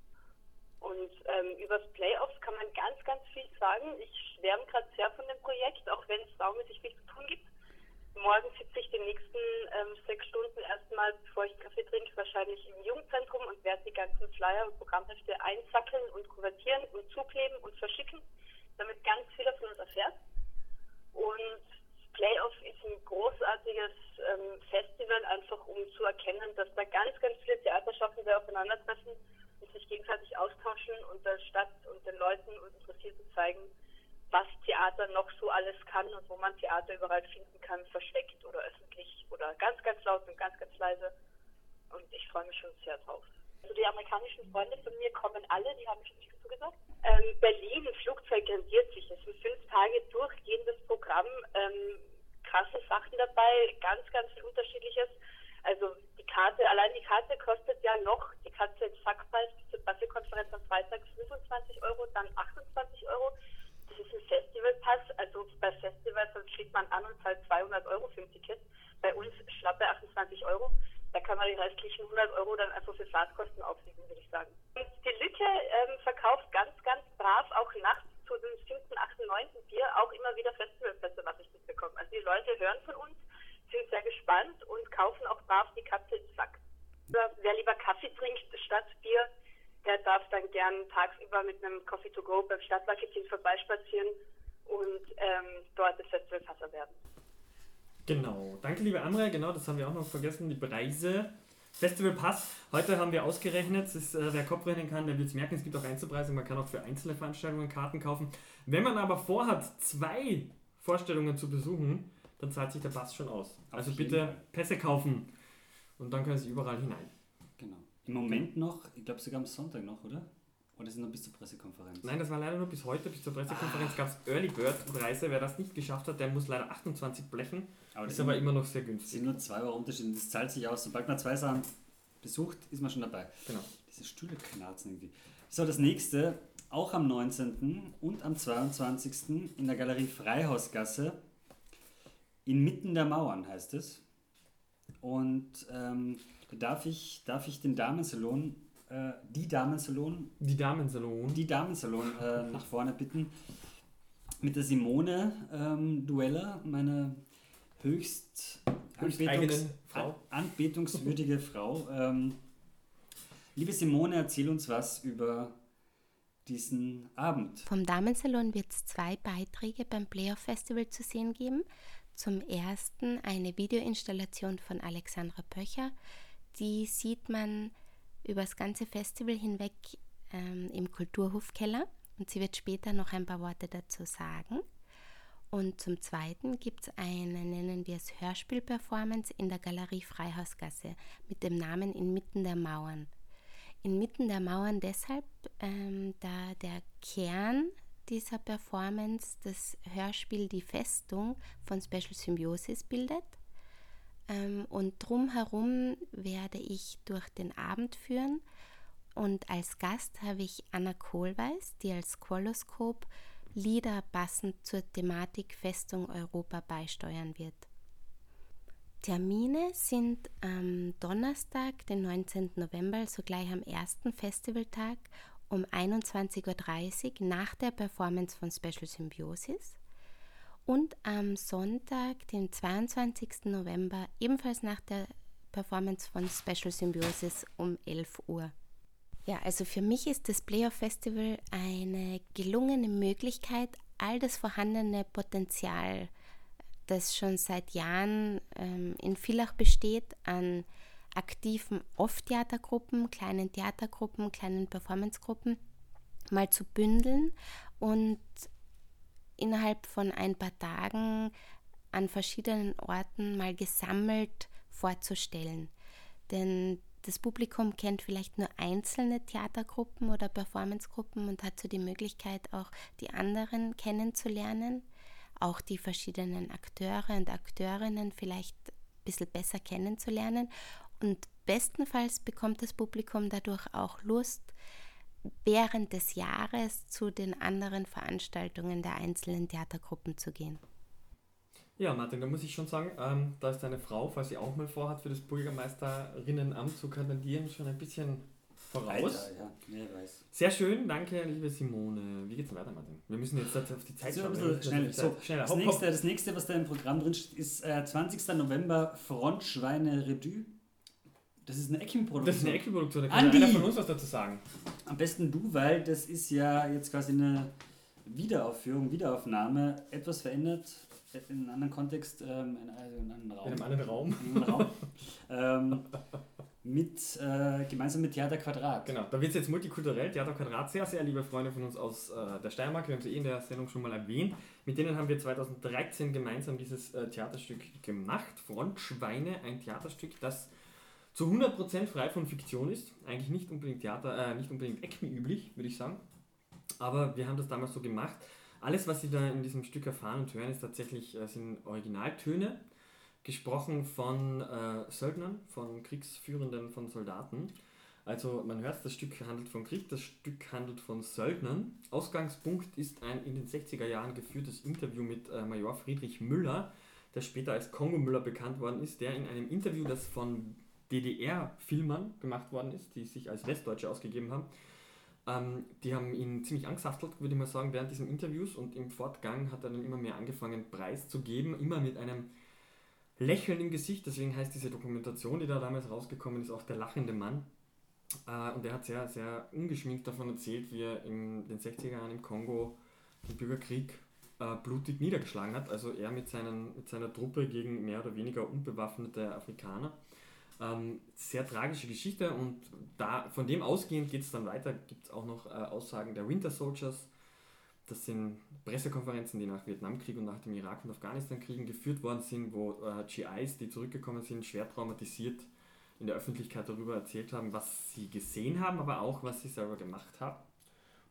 Und über das Playoffs kann man ganz, ganz viel sagen. Ich schwärme gerade sehr von dem Projekt, auch wenn es saumäßig viel zu tun gibt. Morgen sitze ich die nächsten 6 Stunden erstmal, bevor ich Kaffee trinke, wahrscheinlich im Jugendzentrum und werde die ganzen Flyer und Programmhefte einsackeln und kuvertieren und zukleben und verschicken, damit ganz viele von uns erfährt. Und Playoff ist ein großartiges Festival, einfach um zu erkennen, dass da ganz, ganz viele Theaterschaffende aufeinandertreffen und sich gegenseitig austauschen und der Stadt und den Leuten und Interessierten zeigen, was Theater noch so alles kann und wo man Theater überall finden kann, versteckt oder öffentlich oder ganz, ganz laut und ganz, ganz leise. Und ich freue mich schon sehr drauf. Also die amerikanischen Freunde von mir kommen alle, die haben schon nicht zugesagt. Berlin, Flugzeug rendiert sich. Es sind 5 Tage durchgehendes Programm, krasse Sachen dabei, ganz, ganz viel Unterschiedliches. Also allein die Karte kostet ja noch, die Karte im Sackpreis bis zur Pressekonferenz am Freitag 25 Euro, dann 28 Euro. Das ist ein Festivalpass, also bei Festivals steht man an und zahlt 200 Euro für ein Ticket. Bei uns schlappe 28 Euro. Da kann man die restlichen 100 Euro dann einfach für Fahrtkosten aufwiegen, würde ich sagen. Und die Lücke verkauft ganz, ganz brav auch nachts zu dem 7., 8., 9. Bier auch immer wieder Festivalpässe, was ich mitbekomme. Also die Leute hören von uns, sind sehr gespannt und kaufen auch brav die Katze im Sack. Wer lieber Kaffee trinkt statt Bier, der darf dann gern tagsüber mit einem Coffee to go beim Stadtmarketing vorbeispazieren und dort das Festivalpass erwerben. Genau. Danke, liebe Amrei. Genau, das haben wir auch noch vergessen. Die Preise. Festivalpass. Heute haben wir ausgerechnet, wer Kopf rechnen kann, der wird es merken, es gibt auch Einzelpreise. Man kann auch für einzelne Veranstaltungen Karten kaufen. Wenn man aber vorhat, 2 Vorstellungen zu besuchen, dann zahlt sich der Pass schon aus. Also bitte Pässe kaufen und dann können Sie überall hinein. Genau. Im Moment noch, ich glaube sogar am Sonntag noch, oder? Oder ist es noch bis zur Pressekonferenz? Nein, das war leider nur bis heute. Bis zur Pressekonferenz gab es Early Bird Preise. Wer das nicht geschafft hat, der muss leider 28 blechen. Ist aber immer noch sehr günstig. Es sind nur 2 Euro Unterschied. Das zahlt sich aus. Sobald man 2 Sachen besucht, ist man schon dabei. Genau. Diese Stühle knarzen irgendwie. So, das nächste, auch am 19. und am 22. in der Galerie Freihausgasse. Inmitten der Mauern heißt es. Und da darf ich den Damensalon, die Damensalon nach vorne bitten. Mit der Simone Dueller, meine höchst eigenen Frau. Anbetungswürdige Frau. Liebe Simone, erzähl uns was über diesen Abend. Vom Damensalon wird es 2 Beiträge beim Playoff Festival zu sehen geben. Zum ersten eine Videoinstallation von Alexandra Pöcher. Die sieht man über das ganze Festival hinweg im Kulturhofkeller und sie wird später noch ein paar Worte dazu sagen. Und zum zweiten gibt es eine, nennen wir es Hörspiel-Performance in der Galerie Freihausgasse mit dem Namen Inmitten der Mauern. Inmitten der Mauern deshalb, da der Kern dieser Performance das Hörspiel Die Festung von Special Symbiosis bildet. Und drumherum werde ich durch den Abend führen und als Gast habe ich Anna Kohlweis, die als Squalloskop Lieder passend zur Thematik Festung Europa beisteuern wird. Termine sind am Donnerstag, den 19. November, also gleich am ersten Festivaltag um 21.30 Uhr nach der Performance von Special Symbiosis und am Sonntag, den 22. November, ebenfalls nach der Performance von Special Symbiosis um 11 Uhr. Ja, also für mich ist das Playoff Festival eine gelungene Möglichkeit, all das vorhandene Potenzial, das schon seit Jahren in Villach besteht, an aktiven Off-Theatergruppen, kleinen Theatergruppen, kleinen Performancegruppen, mal zu bündeln und innerhalb von ein paar Tagen an verschiedenen Orten mal gesammelt vorzustellen. Denn das Publikum kennt vielleicht nur einzelne Theatergruppen oder Performancegruppen und hat so die Möglichkeit, auch die anderen kennenzulernen, auch die verschiedenen Akteure und Akteurinnen vielleicht ein bisschen besser kennenzulernen. Und bestenfalls bekommt das Publikum dadurch auch Lust, während des Jahres zu den anderen Veranstaltungen der einzelnen Theatergruppen zu gehen. Ja, Martin, da muss ich schon sagen, da ist deine Frau, falls sie auch mal vorhat, für das Bürgermeisterinnenamt zu kandidieren, schon ein bisschen voraus. Alter, ja, ich weiß. Sehr schön, danke, liebe Simone. Wie geht's weiter, Martin? Wir müssen jetzt auf die Zeit schauen. Schneller. Das nächste, was da im Programm drin steht, ist 20. November Frontschweine Redü. Das ist eine Ecki-Produktion. Das ist eine Ecki-Produktion, da kann einer von uns was dazu sagen. Am besten du, weil das ist ja jetzt quasi eine Wiederaufnahme, etwas verändert, in einem anderen Kontext, in einem anderen Raum. Gemeinsam mit Theater Quadrat. Genau, da wird es jetzt multikulturell. Theater Quadrat, sehr, sehr liebe Freunde von uns aus der Steiermark, wir haben sie in der Sendung schon mal erwähnt. Mit denen haben wir 2013 gemeinsam dieses Theaterstück gemacht. Frontschweine, ein Theaterstück, das zu 100% frei von Fiktion ist. Eigentlich nicht unbedingt nicht unbedingt ECMI üblich, würde ich sagen. Aber wir haben das damals so gemacht. Alles, was Sie da in diesem Stück erfahren und hören, ist tatsächlich, sind Originaltöne, gesprochen von Söldnern, von Kriegsführenden, von Soldaten. Also man hört, das Stück handelt von Krieg, das Stück handelt von Söldnern. Ausgangspunkt ist ein in den 60er Jahren geführtes Interview mit Major Friedrich Müller, der später als Kongo Müller bekannt worden ist, der in einem Interview, das von DDR-Filmern gemacht worden ist, die sich als Westdeutsche ausgegeben haben, die haben ihn ziemlich angesaftelt, würde ich mal sagen, während diesen Interviews, und im Fortgang hat er dann immer mehr angefangen, preiszugeben, immer mit einem Lächeln im Gesicht. Deswegen heißt diese Dokumentation, die da damals rausgekommen ist, auch Der lachende Mann. Und er hat sehr, sehr ungeschminkt davon erzählt, wie er in den 60er Jahren im Kongo den Bürgerkrieg blutig niedergeschlagen hat. Also er mit seiner Truppe gegen mehr oder weniger unbewaffnete Afrikaner. Sehr tragische Geschichte, und von dem ausgehend geht es dann weiter. Gibt es auch noch Aussagen der Winter Soldiers. Das sind Pressekonferenzen, die nach Vietnamkrieg und nach dem Irak- und Afghanistan-Kriegen geführt worden sind, wo GIs, die zurückgekommen sind, schwer traumatisiert in der Öffentlichkeit darüber erzählt haben, was sie gesehen haben, aber auch, was sie selber gemacht haben.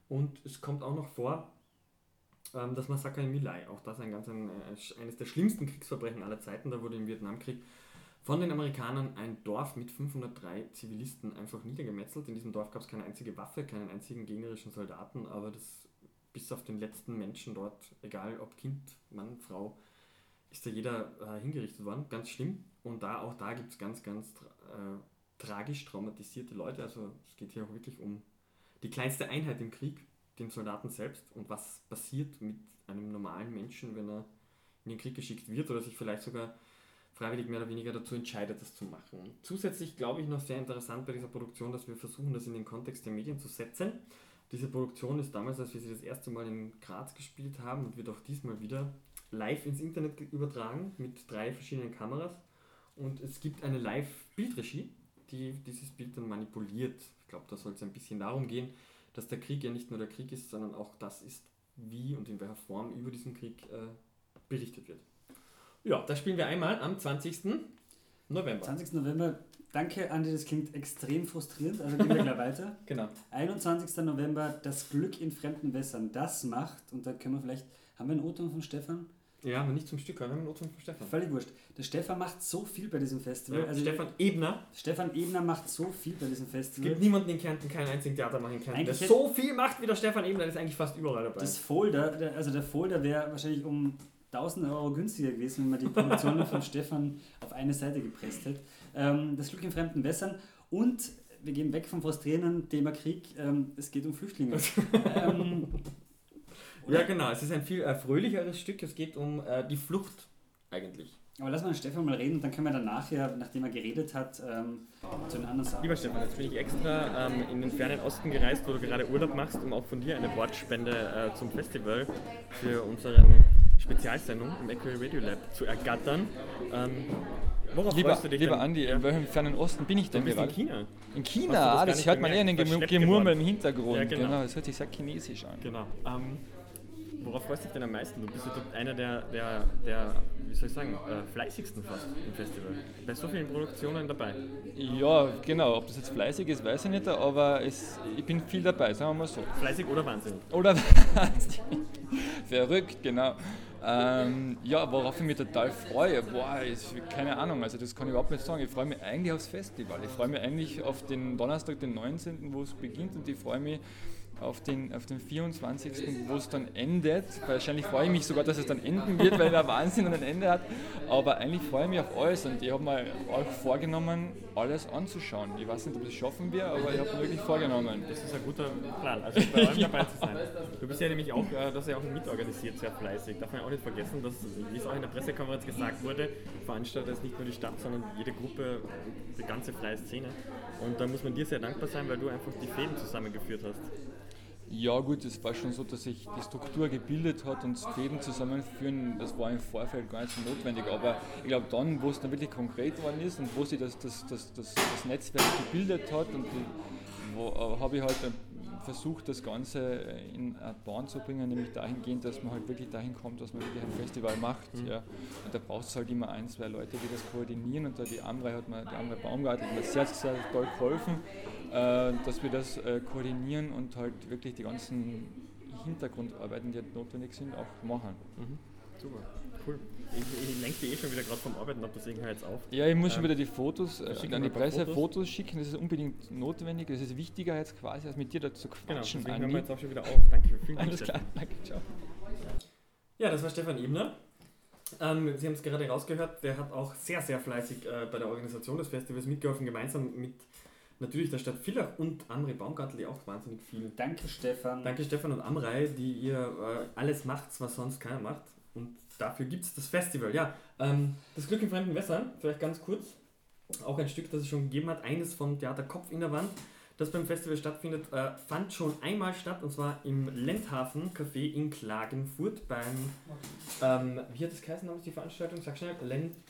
Und es kommt auch noch vor, das Massaker in My Lai, auch das eines der schlimmsten Kriegsverbrechen aller Zeiten. Da wurde im Vietnamkrieg von den Amerikanern ein Dorf mit 503 Zivilisten einfach niedergemetzelt. In diesem Dorf gab es keine einzige Waffe, keinen einzigen gegnerischen Soldaten, aber bis auf den letzten Menschen dort, egal ob Kind, Mann, Frau, ist da jeder hingerichtet worden. Ganz schlimm. Und auch da gibt es ganz, ganz tragisch traumatisierte Leute. Also es geht hier auch wirklich um die kleinste Einheit im Krieg, den Soldaten selbst, und was passiert mit einem normalen Menschen, wenn er in den Krieg geschickt wird oder sich vielleicht sogar freiwillig mehr oder weniger dazu entscheidet, das zu machen. Und zusätzlich glaube ich noch sehr interessant bei dieser Produktion, dass wir versuchen, das in den Kontext der Medien zu setzen. Diese Produktion ist damals, als wir sie das erste Mal in Graz gespielt haben, und wird auch diesmal wieder live ins Internet übertragen mit 3 verschiedenen Kameras. Und es gibt eine Live-Bildregie, die dieses Bild dann manipuliert. Ich glaube, da soll es ein bisschen darum gehen, dass der Krieg ja nicht nur der Krieg ist, sondern auch das ist, wie und in welcher Form über diesen Krieg berichtet wird. Ja, das spielen wir einmal am 20. November. 20. November. Danke, Andi, das klingt extrem frustrierend, also gehen wir gleich weiter. Genau. 21. November, das Glück in fremden Wässern. Das macht, und da können wir vielleicht, haben wir einen O-Ton von Stefan? Ja, aber nicht zum Stück, wir haben einen O-Ton von Stefan. Völlig wurscht. Der Stefan macht so viel bei diesem Festival. Ja, also Stefan Ebner macht so viel bei diesem Es Festival. gibt niemanden in Kärnten, keinen einzigen Theatermacher in Kärnten, der Eigentlich so viel macht wie der Stefan Ebner, der ist eigentlich fast überall dabei. Das Folder, der Folder wäre wahrscheinlich um 1000 € günstiger gewesen, wenn man die Produktionen von Stefan auf eine Seite gepresst hätte. Das Glück in fremden Wässern, und wir gehen weg vom frustrierenden Thema Krieg, es geht um Flüchtlinge. Ja, genau, es ist ein viel fröhlicheres Stück, es geht um die Flucht eigentlich. Aber lass mal Stefan mal reden, und dann können wir dann nachher, nachdem er geredet hat, zu den anderen Sachen. Lieber Stefan, jetzt bin ich extra in den fernen Osten gereist, wo du gerade Urlaub machst, um auch von dir eine Wortspende zum Festival für unsere Spezialsendung im Equity Radio Lab zu ergattern. Worauf freust du dich Lieber denn? Andi, in welchem fernen Osten bin ich denn Du bist gerade? in China. In China, das hört man eher in den Gemurmel im Hintergrund. Ja, genau. Das hört sich sehr chinesisch an. Genau. Worauf freust du dich denn am meisten? Du bist ja einer der wie soll ich sagen, fleißigsten fast im Festival. Bei so vielen Produktionen dabei. Ja, genau. Ob das jetzt fleißig ist, weiß ich nicht, aber ich bin viel dabei, sagen wir mal so. Fleißig oder wahnsinnig? Oder wahnsinnig. Verrückt, genau. Ja, worauf ich mich total freue, keine Ahnung, also das kann ich überhaupt nicht sagen. Ich freue mich eigentlich aufs Festival. Ich freue mich eigentlich auf den Donnerstag, den 19., wo es beginnt, und ich freue mich auf den 24., wo es dann endet. Wahrscheinlich freue ich mich sogar, dass es dann enden wird, weil der Wahnsinn ein Ende hat. Aber eigentlich freue ich mich auf alles, und ich habe mir auch vorgenommen, alles anzuschauen. Ich weiß nicht, ob das schaffen wir, aber ich habe mir wirklich vorgenommen. Das ist ein guter Plan, also bei allem dabei zu sein. Du bist ja nämlich auch, das ja auch mitorganisiert, sehr fleißig. Darf man auch nicht vergessen, dass, wie es auch in der Pressekonferenz gesagt wurde, Veranstalter ist nicht nur die Stadt, sondern jede Gruppe, die ganze freie Szene. Und da muss man dir sehr dankbar sein, weil du einfach die Fäden zusammengeführt hast. Ja gut, es war schon so, dass sich die Struktur gebildet hat, und das Fäden zusammenführen, das war im Vorfeld gar nicht so notwendig. Aber ich glaube dann, wo es dann wirklich konkret worden ist und wo sich das Netzwerk gebildet hat, und habe ich halt versucht, das Ganze in eine Bahn zu bringen, nämlich dahingehend, dass man halt wirklich dahin kommt, dass man wirklich ein Festival macht. Ja. Und da braucht es halt immer 1, 2 Leute, die das koordinieren, und da die Amrei Baumgartel hat mir sehr, sehr toll geholfen, dass wir das koordinieren und halt wirklich die ganzen Hintergrundarbeiten, die halt notwendig sind, auch machen. Mhm. Super, cool. Ich lenke dich schon wieder gerade vom Arbeiten ab, deswegen hör jetzt auf. Ja, ich muss schon wieder die Fotos an die Presse Fotos schicken, das ist unbedingt notwendig, das ist wichtiger jetzt quasi, als mit dir da zu quatschen. Genau, deswegen hören wir jetzt auch schon wieder auf. Danke, vielen Dank. Alles klar, danke, ciao. Ja, das war Stefan Ebner. Sie haben es gerade rausgehört, der hat auch sehr, sehr fleißig bei der Organisation des Festivals mitgeholfen, gemeinsam mit natürlich der Stadt Villach und Amrei Baumgartel, die auch wahnsinnig viel. Danke Stefan. Danke Stefan und Amrei, die ihr alles macht, was sonst keiner macht. Und dafür gibt es das Festival. Ja, das Glück in fremden Wässern, vielleicht ganz kurz. Auch ein Stück, das es schon gegeben hat, eines vom Theater Kopf in der Wand, das beim Festival stattfindet, fand schon einmal statt, und zwar im Lendhafen Café in Klagenfurt beim, wie hat das geheißen, die Veranstaltung? Sag schnell,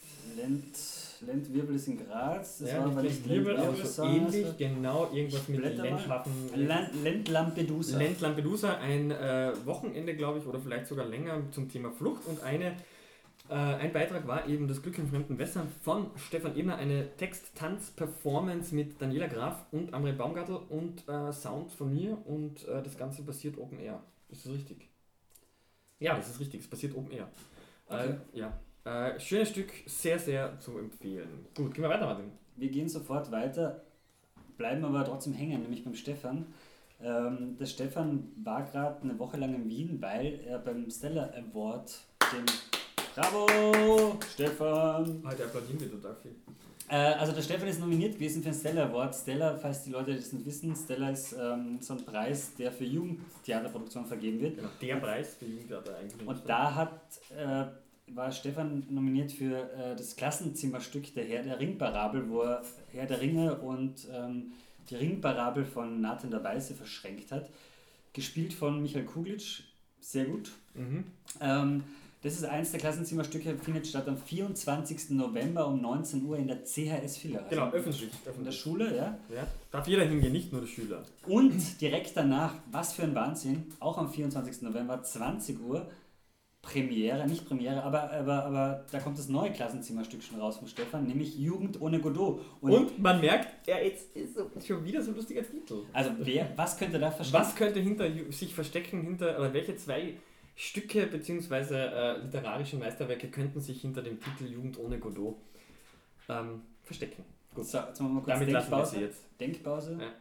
Lendwirbel ist in Graz. Das ja, war aber nicht Lendwirbel, aber so ähnlich, genau, irgendwas mit Lendhafen. Lend-Lampedusa. Lend-Lampedusa, ein Wochenende, glaube ich, oder vielleicht sogar länger zum Thema Flucht, und eine Ein Beitrag war eben das Glück in fremden Wässern von Stefan Ebner, eine Text-Tanz-Performance mit Daniela Graf und Amre Baumgartl und Sound von mir und das Ganze passiert Open Air. Ist das richtig? Ja, das ist richtig, es passiert Open Air. Okay. Schönes Stück, sehr, sehr zu empfehlen. Gut, gehen wir weiter, Martin. Wir gehen sofort weiter, bleiben aber trotzdem hängen, nämlich beim Stefan. Der Stefan war gerade eine Woche lang in Wien, weil er beim Stella Award den... Bravo, Stefan! Heute applaudieren wir total viel. Also der Stefan ist nominiert gewesen für den Stella Award. Stella, falls die Leute das nicht wissen, Stella ist so ein Preis, der für Jugendtheaterproduktion vergeben wird. Genau, der Preis für Jugendtheater eigentlich. Und da war Stefan nominiert für das Klassenzimmerstück Der Herr der Ringparabel, wo er Herr der Ringe und die Ringparabel von Nathan der Weiße verschränkt hat. Gespielt von Michael Kuglitsch, sehr gut. Das ist eins der Klassenzimmerstücke, findet statt am 24. November um 19 Uhr in der CHS Villa. Also genau, öffentlich. In der Schule, ja. Darf jeder hingehen, nicht nur die Schüler. Und direkt danach, was für ein Wahnsinn, auch am 24. November, 20 Uhr, nicht Premiere, aber da kommt das neue Klassenzimmerstück schon raus von Stefan, nämlich Jugend ohne Godot. Und man merkt, jetzt ist schon wieder so ein lustiger Titel. Also was könnte da verstecken? Was könnte sich verstecken oder welche zwei Stücke bzw. literarische Meisterwerke könnten sich hinter dem Titel Jugend ohne Godot verstecken? Gut. So, jetzt machen wir mal kurz Damit Denkpause. jetzt. Denkpause. Ja.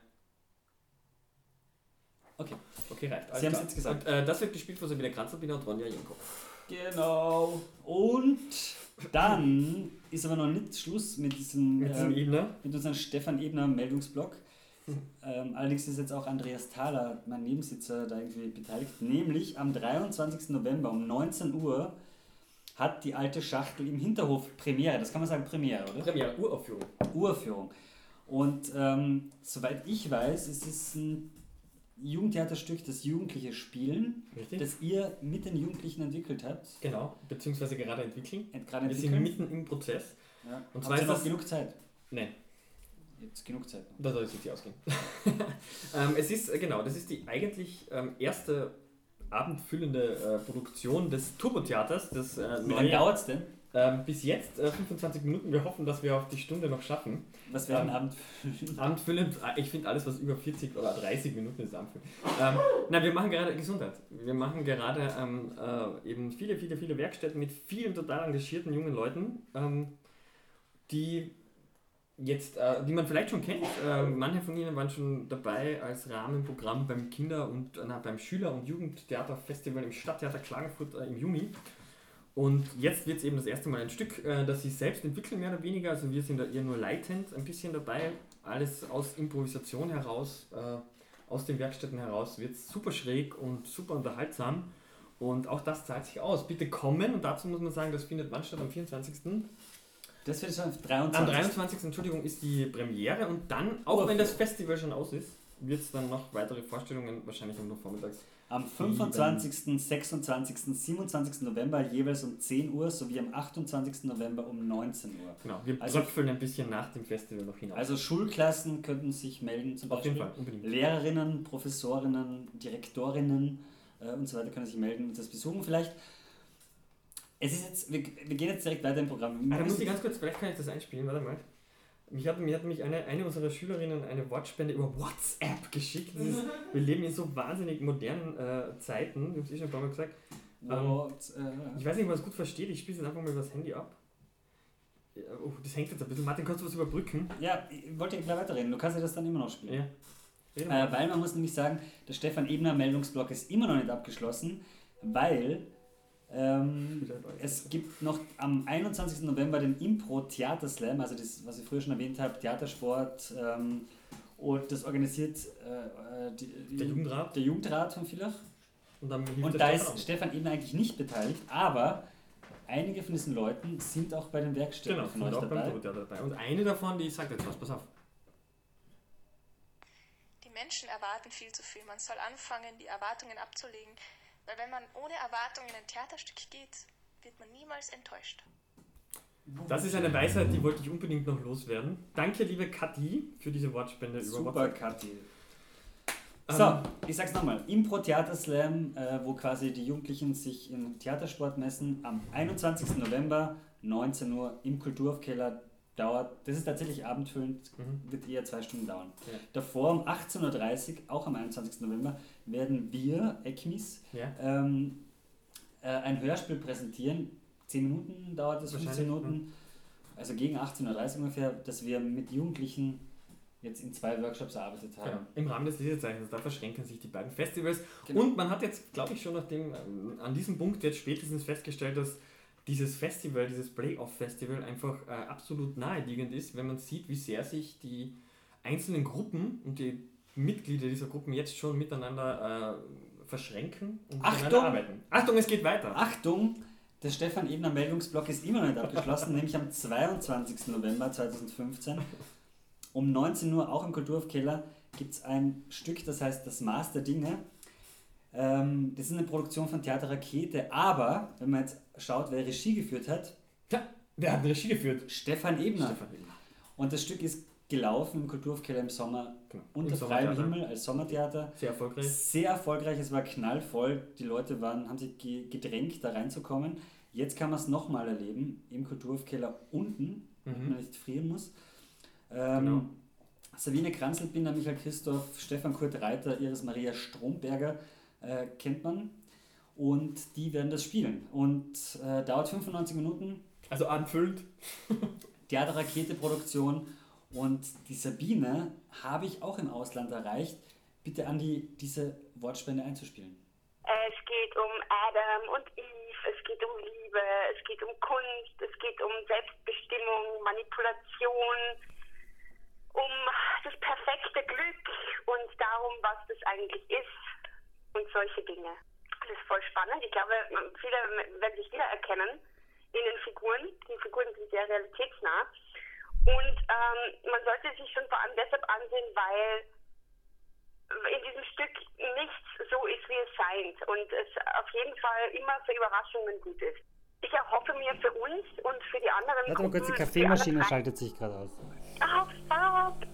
Okay, reicht. Sie haben es jetzt gesagt. Und, das wird gespielt von Sabine Kranzabiner und Ronja Jenko. Genau. Und dann ist aber noch nicht Schluss mit diesem Ebner. Mit unserem Stefan Ebner Meldungsblock. Allerdings ist jetzt auch Andreas Thaler, mein Nebensitzer, da irgendwie beteiligt. Nämlich am 23. November um 19 Uhr hat die alte Schachtel im Hinterhof Premiere. Das kann man sagen Premiere, oder? Premiere, Uraufführung. Uraufführung. Und soweit ich weiß, ist es ein Jugendtheaterstück, das Jugendliche spielen, richtig, das ihr mit den Jugendlichen entwickelt habt. Genau, beziehungsweise gerade entwickeln. Wir sind mitten im Prozess. Ja. Und zwar ist noch genug Zeit. Nein. Jetzt genug Zeit. Da soll es jetzt nicht ausgehen. Das ist die eigentlich erste abendfüllende Produktion des Turbo-Theaters. Wie lange dauert es denn? Bis jetzt 25 Minuten. Wir hoffen, dass wir auf die Stunde noch schaffen. Was wäre ein abendfüllend? Abendfüllend, ich finde alles, was über 40 oder 30 Minuten ist, abendfüllend. Wir machen gerade Gesundheit. Wir machen gerade eben viele Werkstätten mit vielen total engagierten jungen Leuten, die man vielleicht schon kennt. Manche von ihnen waren schon dabei als Rahmenprogramm beim Kinder- und beim Schüler- und Jugendtheaterfestival im Stadttheater Klagenfurt im Juni. Und jetzt wird es eben das erste Mal ein Stück, das sie selbst entwickeln, mehr oder weniger. Also wir sind da eher nur leitend ein bisschen dabei. Alles aus Improvisation heraus, aus den Werkstätten heraus, wird super schräg und super unterhaltsam. Und auch das zahlt sich aus. Bitte kommen, und dazu muss man sagen, das findet wann statt? Am 24. Das wird schon am 23. Am 23. Entschuldigung, ist die Premiere, und dann, auch wenn das Festival schon aus ist, wird es dann noch weitere Vorstellungen, wahrscheinlich um noch vormittags. Am 25., 26., 27. November jeweils um 10 Uhr sowie am 28. November um 19 Uhr. Genau, wir tröpfeln ein bisschen nach dem Festival noch hinaus. Also Schulklassen könnten sich melden, zum Beispiel. Auf jeden Fall, unbedingt. Lehrerinnen, Professorinnen, Direktorinnen und so weiter können sich melden und das besuchen vielleicht. Es ist jetzt, wir gehen jetzt direkt weiter im Programm. Da muss ich ganz kurz, vielleicht kann ich das einspielen, warte mal. Mich hat mich eine unserer Schülerinnen eine Wortspende über WhatsApp geschickt. Wir leben in so wahnsinnig modernen Zeiten, ich habe es schon ein paar Mal gesagt. Ich weiß nicht, ob man es gut versteht, ich spiele es einfach mal über das Handy ab. Das hängt jetzt ein bisschen. Martin, kannst du was überbrücken? Ja, ich wollte gleich weiterreden, du kannst ja das dann immer noch spielen. Ja. Weil man muss nämlich sagen, der Stefan Ebner Meldungsblock ist immer noch nicht abgeschlossen, weil es gibt noch am 21. November den Impro-Theaterslam, also das, was ich früher schon erwähnt habe, Theatersport, und das organisiert der Jugendrat von Villach. Und da ist Stefan Ebner eigentlich nicht beteiligt, aber einige von diesen Leuten sind auch bei den Werkstätten von euch dabei. Und eine davon, die sagt jetzt was, pass auf. Die Menschen erwarten viel zu viel. Man soll anfangen, die Erwartungen abzulegen. Weil wenn man ohne Erwartungen in ein Theaterstück geht, wird man niemals enttäuscht. Das ist eine Weisheit, die wollte ich unbedingt noch loswerden. Danke, liebe Kathi, für diese Wortspende über WhatsApp. Super, Kathi. So, ich sag's nochmal. Impro-Theater-Slam, wo quasi die Jugendlichen sich im Theatersport messen, am 21. November, 19 Uhr im Kulturhofkeller dauert. Das ist tatsächlich abendfüllend, wird eher 2 Stunden dauern. Ja. Davor um 18.30 Uhr, auch am 21. November, werden wir, ECMIS, ein Hörspiel präsentieren. 10 Minuten dauert es, 15 Minuten. Also gegen 18.30 Uhr ungefähr, dass wir mit Jugendlichen jetzt in 2 Workshops erarbeitet haben. Genau. Im Rahmen des Lesezeichens, da verschränken sich die beiden Festivals. Genau. Und man hat jetzt, glaube ich, schon an diesem Punkt jetzt spätestens festgestellt, dass dieses Festival, dieses Play-Off-Festival einfach absolut naheliegend ist, wenn man sieht, wie sehr sich die einzelnen Gruppen und die Mitglieder dieser Gruppen jetzt schon miteinander verschränken und miteinander arbeiten. Achtung, es geht weiter! Achtung! Der Stefan Ebner Meldungsblock ist immer noch nicht abgeschlossen, nämlich am 22. November 2015. Um 19 Uhr, auch im Kulturhofkeller, gibt es ein Stück, das heißt Das Maß der Dinge. Das ist eine Produktion von Theater Rakete, aber wenn man jetzt schaut, wer Regie geführt hat. Ja, wer hat Regie geführt? Stefan Ebner. Und das Stück ist gelaufen im Kulturhofkeller im Sommer, unter freiem Himmel als Sommertheater. Sehr erfolgreich. Sehr erfolgreich, es war knallvoll. Die Leute haben sich gedrängt, da reinzukommen. Jetzt kann man es nochmal erleben, im Kulturhofkeller unten, damit man nicht frieren muss. Genau. Sabine Kranzelbinder, Michael Christoph, Stefan Kurt Reiter, Iris Maria Stromberger kennt man. Und die werden das spielen. Und dauert 95 Minuten. Also anfüllend. Theater-Rakete-Produktion. Und die Sabine habe ich auch im Ausland erreicht. Bitte, Andi, diese Wortspende einzuspielen. Es geht um Adam und Eve, es geht um Liebe, es geht um Kunst, es geht um Selbstbestimmung, Manipulation, um das perfekte Glück und darum, was das eigentlich ist und solche Dinge. Das ist voll spannend. Ich glaube, viele werden sich wiedererkennen in den Figuren. Die Figuren sind sehr realitätsnah. Und man sollte sich schon vor allem deshalb ansehen, weil in diesem Stück nichts so ist, wie es scheint. Und es auf jeden Fall immer für Überraschungen gut ist. Ich erhoffe mir für uns und für die anderen Warte mal kurz, die Kaffeemaschine schaltet sich gerade aus. Oh, fuck!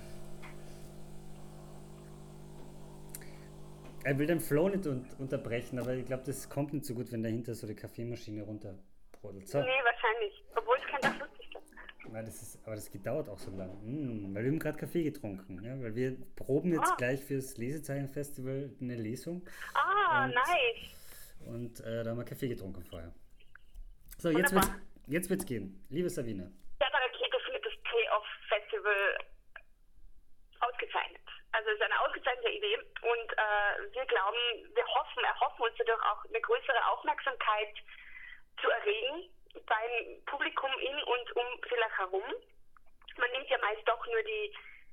Er will den Flow nicht unterbrechen, aber ich glaube, das kommt nicht so gut, wenn dahinter so die Kaffeemaschine runterbrodelt. So. Nee, wahrscheinlich. Obwohl es kein Dach lustig ist. Aber das dauert auch so lang. Weil wir haben gerade Kaffee getrunken. Ja? Weil wir proben jetzt gleich fürs Lesezeichen-Festival eine Lesung. Nice. Und da haben wir Kaffee getrunken vorher. So, jetzt wird's gehen. Liebe Sabine. Theater Rakete findet das Play-Off-Festival ausgezeichnet. Also es ist eine ausgezeichnete Idee und wir erhoffen uns dadurch auch eine größere Aufmerksamkeit zu erregen beim Publikum in und um Villach herum. Man nimmt ja meist doch nur die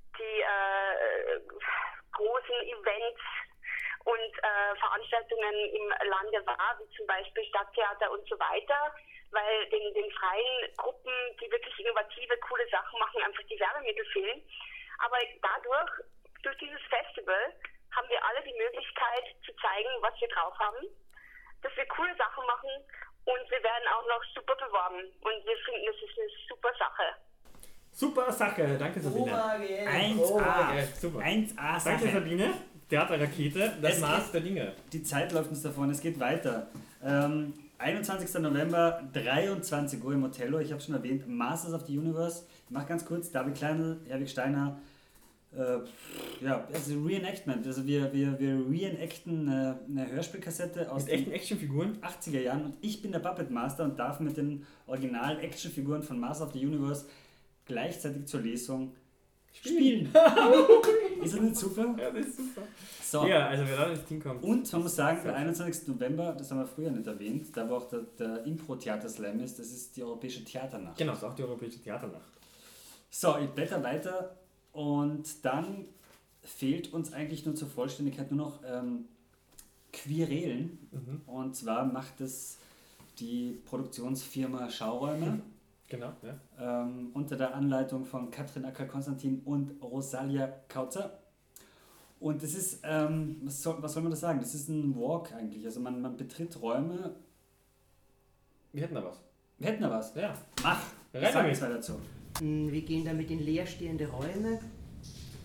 großen Events und Veranstaltungen im Lande wahr, wie zum Beispiel Stadttheater und so weiter, weil den freien Gruppen, die wirklich innovative, coole Sachen machen, einfach die Werbemittel fehlen. Aber durch dieses Festival haben wir alle die Möglichkeit zu zeigen, was wir drauf haben, dass wir coole Sachen machen und wir werden auch noch super beworben und wir finden, das ist eine super Sache. Super Sache, danke Sabine. 1A, super. 1A Sache. Danke Sabine, Theater Rakete, das Maß der Dinge. Die Zeit läuft uns davon, es geht weiter. 21. November, 23 Uhr im Othello, ich habe schon erwähnt, Masters of the Universe. Ich mache ganz kurz, David Kleinl, Erwig Steiner, also Reenactment, also wir reenacten eine Hörspielkassette aus mit echten Actionfiguren 80er Jahren und ich bin der Puppet Master und darf mit den originalen Actionfiguren von Masters of the Universe gleichzeitig zur Lesung spielen. Ist das nicht super? Ja, das ist super. So. Ja, also wer da ins Team kommt. Und man muss sagen, der 21. November, das haben wir früher nicht erwähnt, da wo auch der Impro-Theater-Slam ist, das ist die Europäische Theaternacht. Genau, das ist auch die Europäische Theaternacht. So, ich blätter weiter und dann fehlt uns eigentlich nur zur Vollständigkeit nur noch Quirelen. Und zwar macht es die Produktionsfirma Schauräume. Genau, ja. Unter der Anleitung von Katrin Acker-Konstantin und Rosalia Kautzer. Und das ist, was soll man das sagen? Das ist ein Walk eigentlich. Also man betritt Räume. Wir hätten da was. Ja. Mach! Rein damit. Dazu. Wir gehen damit in leerstehende Räume,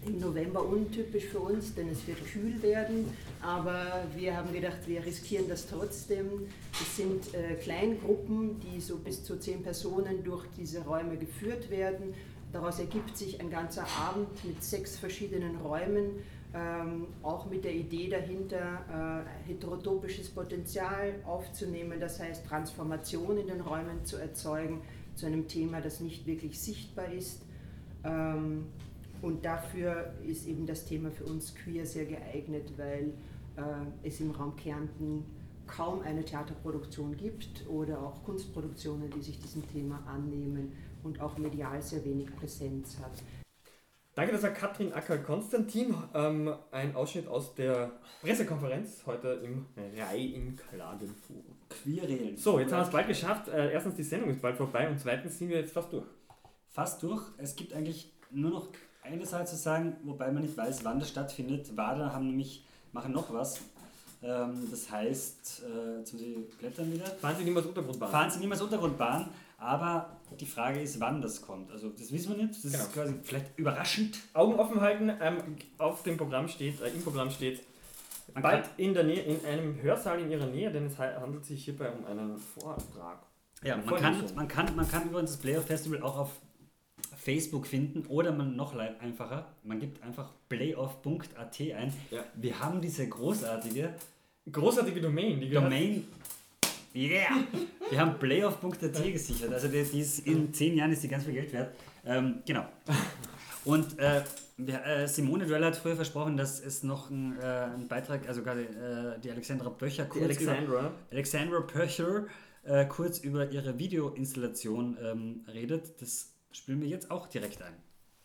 im November untypisch für uns, denn es wird kühl werden, aber wir haben gedacht, wir riskieren das trotzdem. Es sind Kleingruppen, die so bis zu 10 Personen durch diese Räume geführt werden. Daraus ergibt sich ein ganzer Abend mit 6 verschiedenen Räumen, auch mit der Idee dahinter, heterotopisches Potenzial aufzunehmen, das heißt Transformation in den Räumen zu erzeugen, zu einem Thema, das nicht wirklich sichtbar ist. Und dafür ist eben das Thema für uns Queer sehr geeignet, weil es im Raum Kärnten kaum eine Theaterproduktion gibt oder auch Kunstproduktionen, die sich diesem Thema annehmen und auch medial sehr wenig Präsenz hat. Danke, das war Katrin Acker-Konstantin. Ein Ausschnitt aus der Pressekonferenz heute im Rai in Klagenfurt. Queerreden. So, jetzt haben wir es bald geschafft. Erstens, die Sendung ist bald vorbei und zweitens sind wir jetzt fast durch. Fast durch. Es gibt eigentlich nur noch eine Sache zu sagen, wobei man nicht weiß, wann das stattfindet. WADA machen noch was. Das heißt, jetzt muss ich blättern wieder. Fahren Sie niemals Untergrundbahn. Fahren Sie niemals Untergrundbahn, aber die Frage ist, wann das kommt. Also das wissen wir nicht, das ist quasi vielleicht überraschend. Augen offen halten, auf dem Programm steht, im Programm steht, bald in der Nähe, in einem Hörsaal in Ihrer Nähe, denn es handelt sich hierbei um einen Vortrag. Ja, man kann übrigens das Playoff Festival auch auf Facebook finden oder noch einfacher, man gibt einfach playoff.at ein. Ja. Wir haben diese großartige Domain. Yeah! Wir haben playoff.at gesichert, also die ist in 10 Jahren ist die ganz viel Geld wert. Genau. Und Simone Döller hat früher versprochen, dass es noch einen Beitrag, also gerade die Alexandra Pöcher Alexandra Pöcher kurz über ihre Videoinstallation redet. Das spielen wir jetzt auch direkt ein.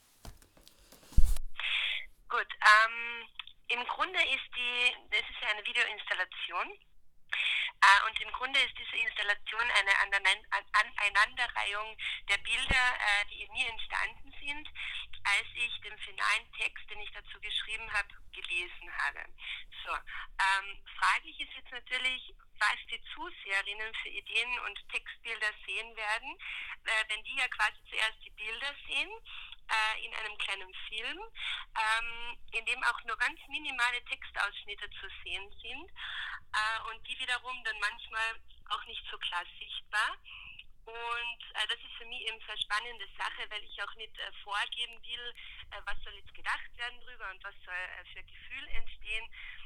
Gut, im Grunde das ist eine Videoinstallation. Und im Grunde ist diese Installation eine Aneinanderreihung der Bilder, die in mir entstanden sind, als ich den finalen Text, den ich dazu geschrieben habe, gelesen habe. So, fraglich ist jetzt natürlich, was die Zuseherinnen für Ideen und Textbilder sehen werden, wenn die ja quasi zuerst die Bilder sehen, in einem kleinen Film, in dem auch nur ganz minimale Textausschnitte zu sehen sind und die wiederum dann manchmal auch nicht so klar sichtbar. Und das ist für mich eben eine sehr spannende Sache, weil ich auch nicht vorgeben will, was soll jetzt gedacht werden drüber und was soll für Gefühl entstehen.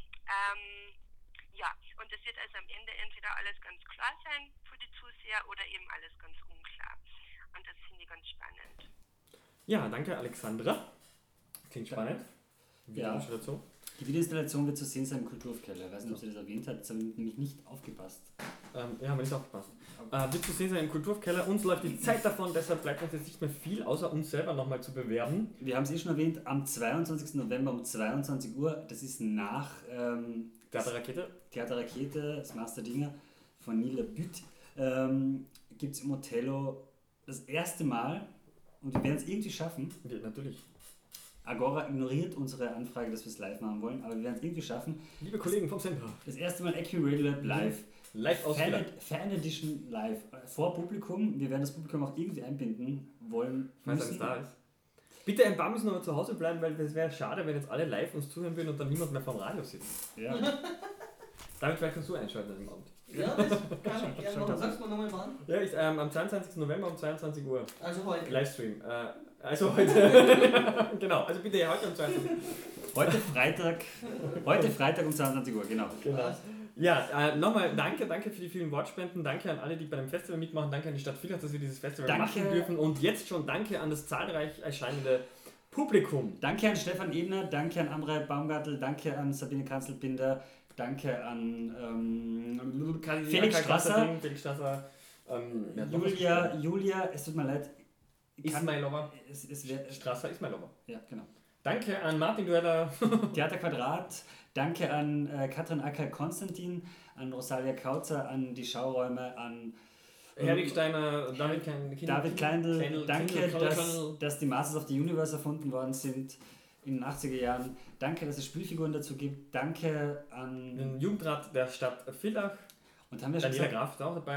Ja, und es wird also am Ende entweder alles ganz klar sein für die Zuseher oder eben alles ganz unklar. Und das finde ich ganz spannend. Ja, danke Alexandra. Klingt spannend. Videoinstallation. Die Videoinstallation wird zu sehen sein im Kulturhofkeller. Ich weiß nicht, ob sie das erwähnt hat, das habe ich nämlich nicht aufgepasst. Ja, haben wir nicht aufgepasst. Wird zu sehen sein im Kulturhofkeller. Uns läuft die Zeit davon, deshalb bleibt uns jetzt nicht mehr viel, außer uns selber nochmal zu bewerben. Wir haben es schon erwähnt, am 22. November um 22 Uhr, das ist nach Theaterrakete, das Masterdinger von Nila Bütt, gibt es im Othello das erste Mal, und wir werden es irgendwie schaffen. Ja, natürlich. Agora ignoriert unsere Anfrage, dass wir es live machen wollen, aber wir werden es irgendwie schaffen. Liebe Kollegen vom Sender. Das erste Mal AccuRadio live. Live aus Fan Edition live. Vor Publikum. Wir werden das Publikum auch irgendwie einbinden wollen. Falls eines da ist. Bitte ein paar müssen aber zu Hause bleiben, weil es wäre schade, wenn jetzt alle live uns zuhören würden und dann niemand mehr vom Radio sitzt. Ja. Damit vielleicht kannst du einschalten an dem Abend. Ja, das kann ich gerne machen. Sagst du nochmal wann? Ja, am 22. November um 22 Uhr. Also heute. Livestream. Also heute. Genau, also bitte heute um 22 Uhr. Heute Freitag um 22 Uhr, genau. Ja, nochmal danke für die vielen Wortspenden, danke an alle, die bei dem Festival mitmachen, danke an die Stadt Villach, dass wir dieses Festival machen dürfen und jetzt schon danke an das zahlreich erscheinende Publikum. Danke an Stefan Ebner, danke an Amrei Baumgartl, danke an Sabine Kanzelbinder, danke an Felix Strasser, Julia, es tut mir leid. Ismailova. Strasser Ismailova. Ja, genau. Danke an Martin Dueller. Theater Quadrat. Danke an Katrin Acker-Konstantin, an Rosalia Kautzer, an die Schauräume, an Herwig Steiner, David Kleindl. Danke, dass die Masters of the Universe erfunden worden sind in den 80er Jahren. Danke, dass es Spielfiguren dazu gibt. Danke an den Jugendrat der Stadt Villach. Und haben wir schon Daniela Graf ist auch dabei.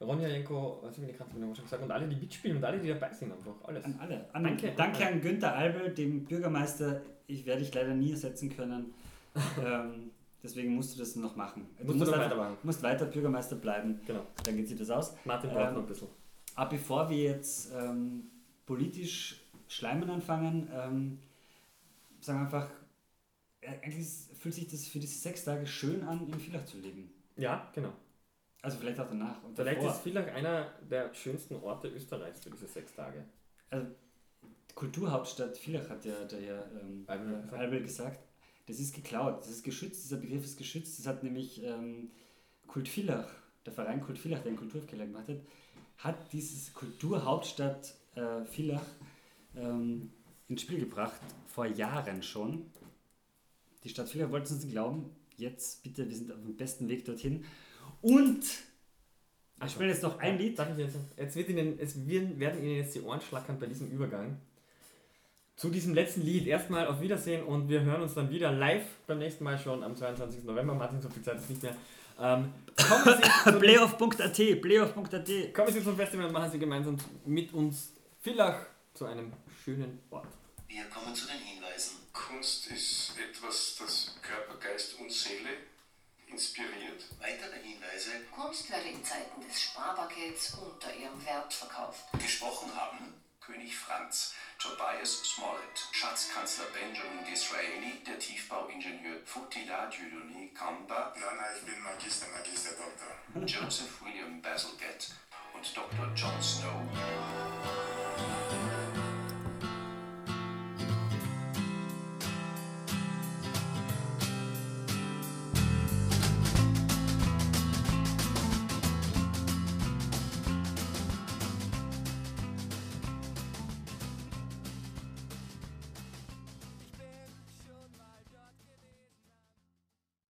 Ronja Jenko, was habe ich gerade schon gesagt, und alle, die mitspielen und alle, die dabei sind, einfach alles. An alle. Danke an Günther Albel, dem Bürgermeister. Ich werde dich leider nie ersetzen können. Deswegen musst du das noch machen. Du musst weiter Bürgermeister bleiben. Genau. Dann geht sich das aus. Martin braucht noch ein bisschen. Aber bevor wir jetzt politisch Schleimen anfangen, sagen wir einfach, eigentlich fühlt sich das für diese 6 Tage schön an, in Villach zu leben. Ja, genau. Also vielleicht auch danach. Und vielleicht ist Villach einer der schönsten Orte Österreichs für diese 6 Tage. Also Kulturhauptstadt Villach hat ja der Albel gesagt. Das ist geklaut, das ist geschützt, dieser Begriff ist geschützt. Das hat nämlich Kult Villach, der Verein Kult Villach, der einen Kulturaufkeller gemacht hat dieses Kulturhauptstadt Villach ins Spiel gebracht, vor Jahren schon. Die Stadt Villach wollte es uns nicht glauben. Jetzt bitte, wir sind auf dem besten Weg dorthin. Und ich spiele jetzt noch ein Lied. Werden Ihnen jetzt die Ohren schlackern bei diesem Übergang. Zu diesem letzten Lied. Erstmal auf Wiedersehen und wir hören uns dann wieder live beim nächsten Mal schon am 22. November. Martin, so viel Zeit ist nicht mehr. Playoff.at. Kommen Sie zum Festival und machen Sie gemeinsam mit uns Villach zu einem schönen Ort. Wir kommen zu den Hinweisen. Kunst ist etwas, das Körper, Geist und Seele inspiriert. Weitere Hinweise. Kunst werde in Zeiten des Sparpakets unter ihrem Wert verkauft. Gesprochen haben König Franz, Tobias Smollett, Schatzkanzler Benjamin Disraeli, der Tiefbauingenieur Foutila Dieudonné Kamba, ich bin Magister, Doktor, Joseph William Bazalgette und Dr. John Snow.